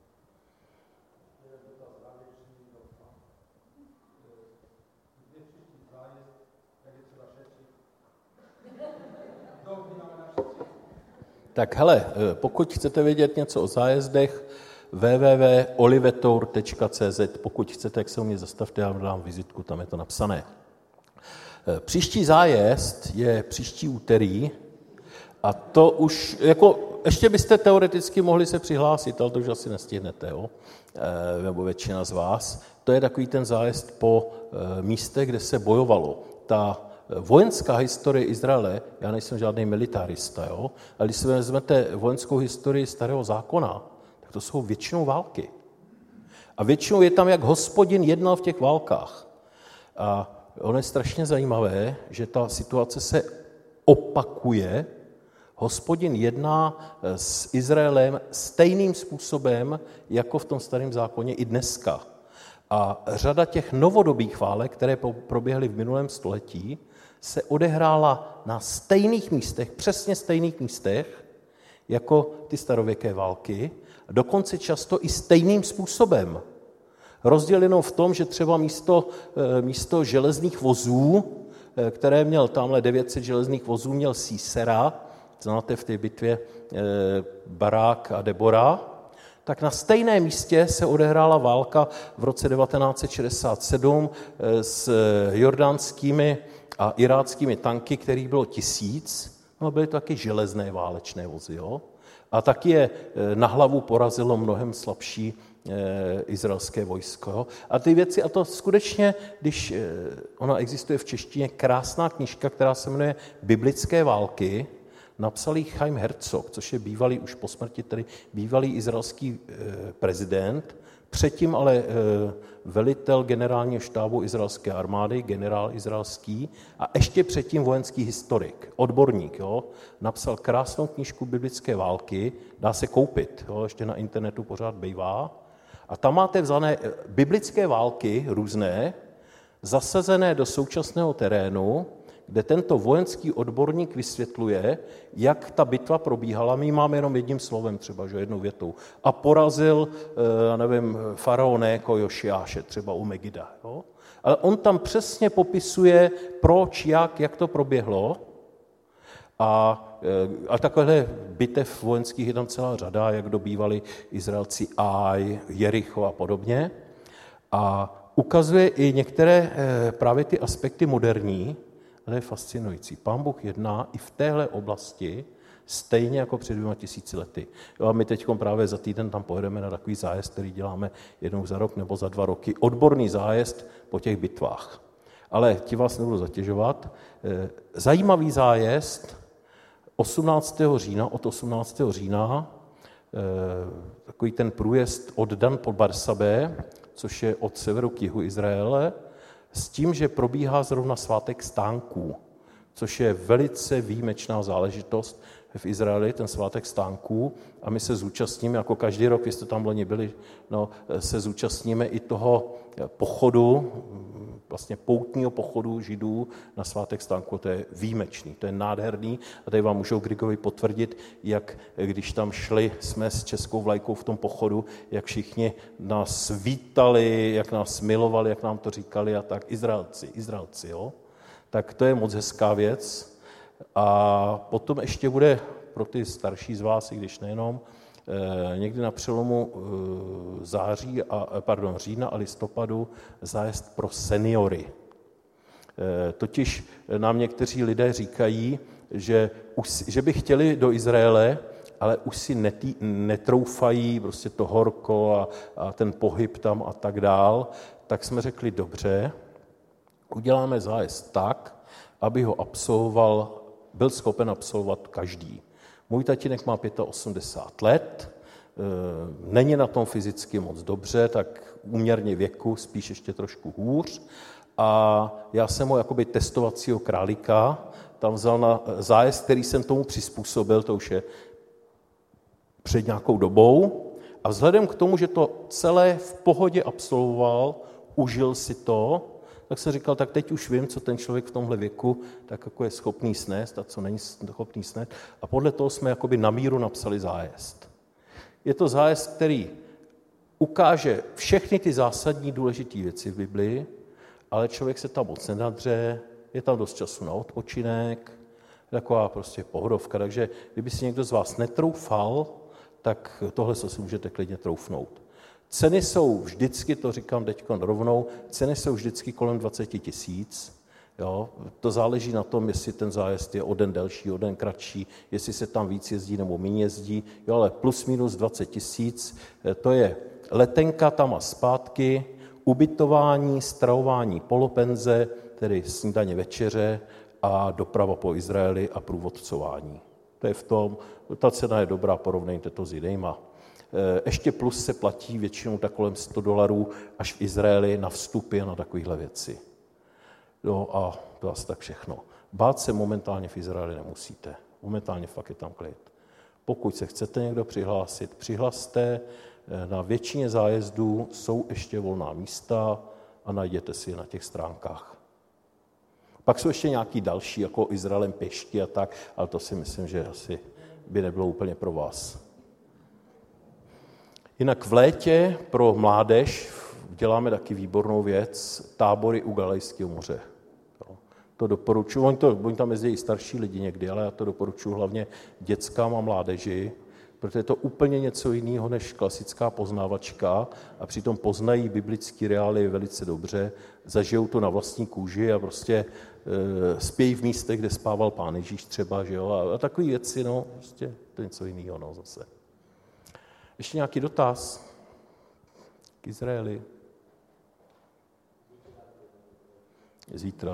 S1: Tak hele, pokud chcete vědět něco o zájezdech, www.olivetour.cz, pokud chcete, jak se u mě zastavte, já vám dám vizitku, tam je to napsané. Příští zájezd je příští úterý a to už, jako ještě byste teoreticky mohli se přihlásit, ale to už asi nestihnete, jo? Nebo většina z vás. To je takový ten zájezd po místech, kde se bojovalo. Ta vojenská historie Izraele, já nejsem žádný militarista, jo? Ale když si vezmete vojenskou historii Starého zákona, tak to jsou většinou války. A většinou je tam, jak Hospodin jednal v těch válkách. A ono je strašně zajímavé, že ta situace se opakuje. Hospodin jedná s Izraelem stejným způsobem, jako v tom Starém zákoně i dneska. A řada těch novodobých válek, které proběhly v minulém století, se odehrála na stejných místech, přesně stejných místech, jako ty starověké války, dokonce často i stejným způsobem. Rozdíl jenom v tom, že třeba místo železných vozů, které měl tamhle 900 železných vozů, měl Sísera, znáte v té bitvě Barák a Debora, tak na stejném místě se odehrála válka v roce 1967 s jordánskými a iráckými tanky, kterých bylo 1000. No, byly to taky železné válečné vozy. Jo? A taky je na hlavu porazilo mnohem slabší izraelské vojsko. Jo? A ty věci, a to skutečně, když ona existuje v češtině krásná knížka, která se jmenuje Biblické války, napsal ji Chaim Herzog, což je bývalý, už po smrti tedy bývalý izraelský prezident, předtím ale velitel generálního štábu izraelské armády, generál izraelský, a ještě předtím vojenský historik, odborník. Jo? Napsal krásnou knížku Biblické války, dá se koupit, jo? Ještě na internetu pořád bývá. A tam máte vzané biblické války různé, zasazené do současného terénu, kde tento vojenský odborník vysvětluje, jak ta bitva probíhala. My máme jenom jedním slovem třeba, že jednou větou. A porazil, já nevím, faraone jako Jošiáše, třeba u Megida. Jo? Ale on tam přesně popisuje, proč, jak to proběhlo. A takovéhle bitev vojenských je tam celá řada, jak dobývali Izraelci Aj, Jericho a podobně. A ukazuje i některé právě ty aspekty moderní. To je fascinující. Pán Bůh jedná i v téhle oblasti stejně jako před 2000 lety. A my teď právě za týden tam pojedeme na takový zájezd, který děláme jednou za rok nebo za 2 roky. Odborný zájezd po těch bitvách. Ale ti vás nebudu zatěžovat. Zajímavý zájezd 18. října, od 18. října, takový ten průjezd od Dan po Barsabé, což je od severu k jihu Izraele, s tím, že probíhá zrovna svátek stánků, což je velice výjimečná záležitost v Izraeli, ten svátek stánků, a my se zúčastníme, jako každý rok, vy jste tam loni byli, no, se zúčastníme i toho pochodu, vlastně poutního pochodu Židů na svátek stánků. To je výjimečný, to je nádherný. A tady vám můžou Grigovi potvrdit, jak když tam šli jsme s českou vlajkou v tom pochodu, jak všichni nás vítali, jak nás milovali, jak nám to říkali a tak. Izraelci, jo. Tak to je moc hezká věc. A potom ještě bude pro ty starší z vás, i když nejenom, někdy na přelomu října a listopadu zájezd pro seniory. Totiž nám někteří lidé říkají, že by chtěli do Izraele, ale už si netroufají prostě to horko a ten pohyb tam a tak dál. Tak jsme řekli, dobře, uděláme zájezd tak, aby ho byl schopen absolvovat každý. Můj tatínek má 85 let, není na tom fyzicky moc dobře, tak úměrně věku, spíš ještě trošku hůř. A já jsem ho jakoby testovacího králíka tam vzal na zájezd, který jsem tomu přizpůsobil, to už je před nějakou dobou. A vzhledem k tomu, že to celé v pohodě absolvoval, užil si to, tak jsem říkal, tak teď už vím, co ten člověk v tomhle věku tak jako je schopný snést a co není schopný snést. A podle toho jsme jakoby na míru napsali zájezd. Je to zájezd, který ukáže všechny ty zásadní důležité věci v Biblii, ale člověk se tam moc nenadře, je tam dost času na odpočinek, taková prostě pohodovka. Takže kdyby si někdo z vás netroufal, tak tohle si můžete klidně troufnout. Ceny jsou vždycky, to říkám teď rovnou, ceny jsou vždycky kolem 20 000. Jo? To záleží na tom, jestli ten zájezd je o den delší, o den kratší, jestli se tam víc jezdí nebo méně jezdí, jo, ale plus minus 20 000, to je letenka tam a zpátky, ubytování, stravování polopenze, tedy snídaně večeře a doprava po Izraeli a průvodcování. To je v tom, ta cena je dobrá, porovnejte to s jinýma. Ještě plus se platí většinou tak kolem $100 až v Izraeli na vstupy a na takovéhle věci. No a to asi tak všechno. Bát se momentálně v Izraeli nemusíte. Momentálně fakt je tam klid. Pokud se chcete někdo přihlásit, přihlaste. Na většině zájezdů jsou ještě volná místa a najděte si je na těch stránkách. Pak jsou ještě nějaký další, jako Izraelem pěšti a tak, ale to si myslím, že asi by nebylo úplně pro vás. Jinak v létě pro mládež, v děláme taky výbornou věc, tábory u Galilejského moře. Jo. To doporučuji, oni tam jezdí i starší lidi někdy, ale já to doporučuji hlavně dětskám a mládeži, protože je to úplně něco jiného než klasická poznávačka a přitom poznají biblický reály velice dobře, zažijou to na vlastní kůži a prostě spějí v místech, kde spával Pán Ježíš třeba, že jo, a takové věci, no, prostě to je něco jiného, no, zase. Ještě nějaký dotaz k Izraeli? Zítra.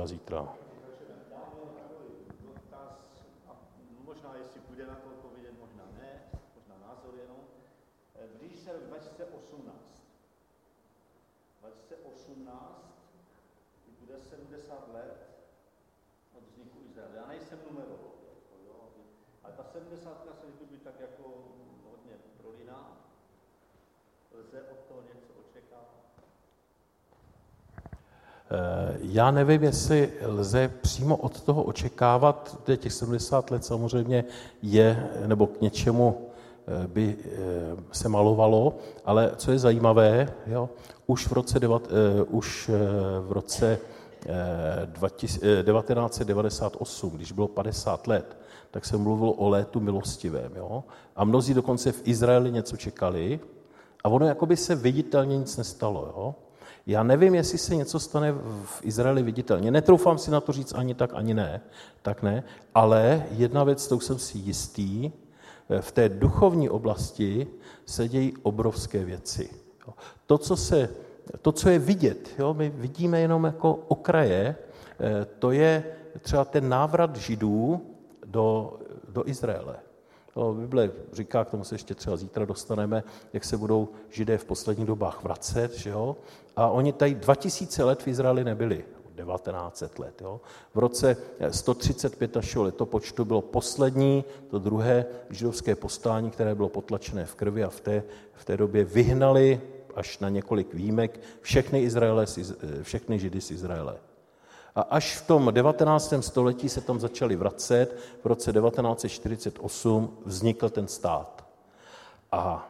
S3: Možná, jestli půjde na to odpovědět, možná ne, možná názor jenom. Blíží se rok 2018, bude 70 let od vzniku Izraele. Já nejsem numerolog, ale ta 70 se mi být tak jako hodně prolíná. Lze od toho něco očekávat?
S1: Já nevím, jestli lze přímo od toho očekávat, těch 70 let samozřejmě je, nebo k něčemu by se malovalo, ale co je zajímavé, jo, už v roce 1998, když bylo 50 let, tak se mluvilo o létu milostivém. Jo? A mnozí dokonce v Izraeli něco čekali a ono jakoby se viditelně nic nestalo. Jo? Já nevím, jestli se něco stane v Izraeli viditelně. Netroufám si na to říct ani tak, ani ne. Tak ne. Ale jedna věc, tou jsem si jistý, v té duchovní oblasti se dějí obrovské věci. To, co je vidět, jo, my vidíme jenom jako okraje, to je třeba ten návrat Židů do Izraele. Bible říká, k tomu se ještě třeba zítra dostaneme, jak se budou Židé v posledních dobách vracet, že jo? A oni tady 2000 let v Izraeli nebyli, 1900 let. Jo? V roce 135 našeho letopočtu bylo poslední, to druhé židovské povstání, které bylo potlačené v krvi a v té době vyhnali až na několik výjimek všechny Židy z Izraele. A až v tom 19. století se tam začali vracet, v roce 1948 vznikl ten stát. A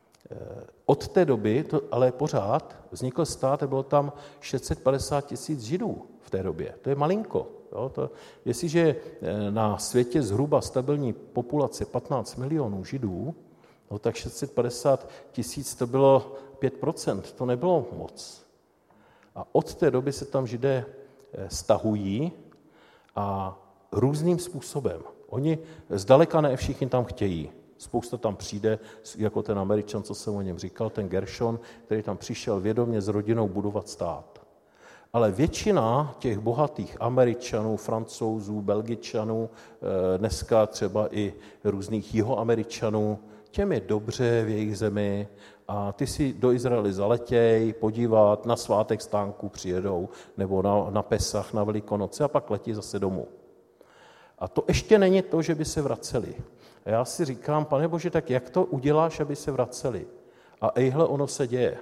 S1: od té doby, ale pořád, vznikl stát a bylo tam 650 000 Židů v té době. To je malinko. Jo? Jestliže je na světě zhruba stabilní populace 15 milionů Židů, no tak 650 000 to bylo 5%, to nebylo moc. A od té doby se tam Židé stahují a různým způsobem. Oni zdaleka ne všichni tam chtějí. Spousta tam přijde, jako ten Američan, co jsem o něm říkal, ten Gershon, který tam přišel vědomě s rodinou budovat stát. Ale většina těch bohatých Američanů, Francouzů, Belgičanů, dneska třeba i různých Jihoameričanů, těm je dobře v jejich zemi a ty si do Izraele zaletěj, podívat, na svátek stánku přijedou, nebo na Pesach, na Velikonoce a pak letí zase domů. A to ještě není to, že by se vraceli. A já si říkám, Pane Bože, tak jak to uděláš, aby se vraceli? A ejhle, ono se děje.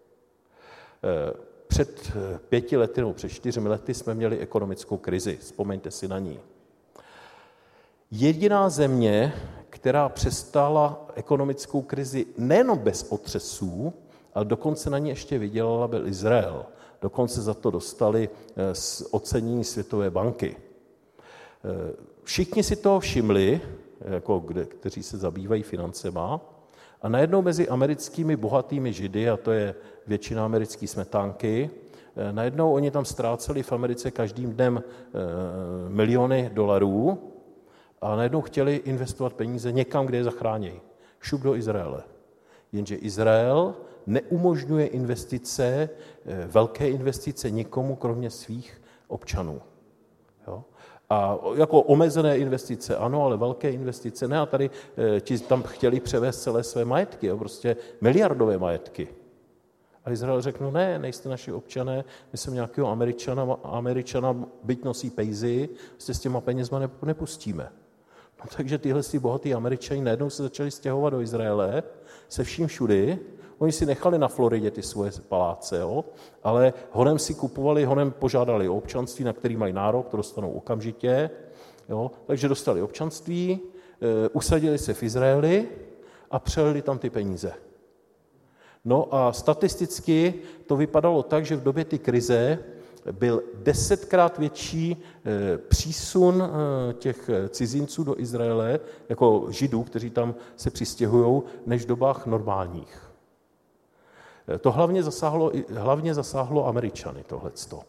S1: Před 5 lety nebo před 4 lety jsme měli ekonomickou krizi. Vzpomeňte si na ní. Jediná země, která přestála ekonomickou krizi nejenom bez otřesů, ale dokonce na ní ještě vydělala, byl Izrael. Dokonce za to dostali ocenění Světové banky. Všichni si toho všimli, kteří se zabývají financema, a najednou mezi americkými bohatými Židy, a to je většina americké smetánky, najednou oni tam ztráceli v Americe každým dnem miliony dolarů a najednou chtěli investovat peníze někam, kde je zachrání. Šup do Izraele. Jenže Izrael neumožňuje investice, velké investice nikomu, kromě svých občanů. Jo? A jako omezené investice, ano, ale velké investice ne. A tady ti tam chtěli převést celé své majetky, jo? Prostě miliardové majetky. A Izrael řekl, ne, nejste naši občané, my jsme nějakého Američana, byť nosí pejzy, s těma penězma nepustíme. No, takže tyhle bohatý Američani najednou se začali stěhovat do Izraele, se vším všudy. Oni si nechali na Floridě ty svoje paláce, jo? Ale honem požádali o občanství, na který mají nárok, to dostanou okamžitě. Jo? Takže dostali občanství, usadili se v Izraeli a přelili tam ty peníze. No a statisticky to vypadalo tak, že v době ty krize byl 10krát větší přísun těch cizinců do Izraele, jako Židů, kteří tam se přistěhují, než v dobách normálních. To hlavně zasáhlo Američany, tohleto.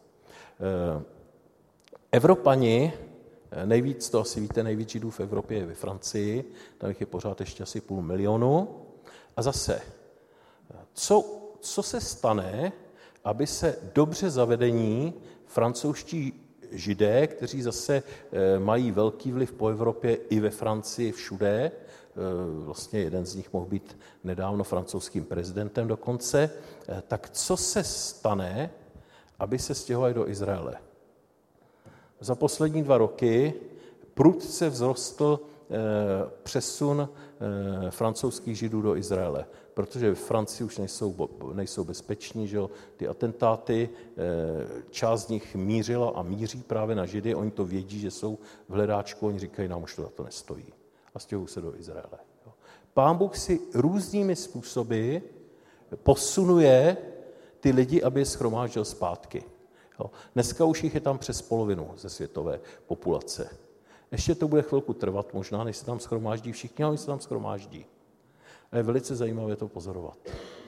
S1: Evropani, nejvíc, to asi víte, nejvíc Židů v Evropě je ve Francii, tam jich je pořád ještě asi 500 000. A zase, co se stane, aby se dobře zavedení francouzští Židé, kteří zase mají velký vliv po Evropě i ve Francii, všude, vlastně jeden z nich mohl být nedávno francouzským prezidentem dokonce, tak co se stane, aby se stěhovali do Izraele? Za poslední 2 roky prudce vzrostl přesun francouzských Židů do Izraele, protože v Francii už nejsou bezpeční, že jo? Ty atentáty, část z nich mířila a míří právě na Židy, oni to vědí, že jsou v hledáčku, oni říkají, nám už to za to nestojí a stěhují se do Izraele. Jo? Pán Bůh si různými způsoby posunuje ty lidi, aby je shromáždil zpátky. Jo? Dneska už jich je tam přes polovinu ze světové populace. Ještě to bude chvilku trvat, možná, než se tam shromáždí všichni, ale oni se tam shromáždí. A je velice zajímavé to pozorovat.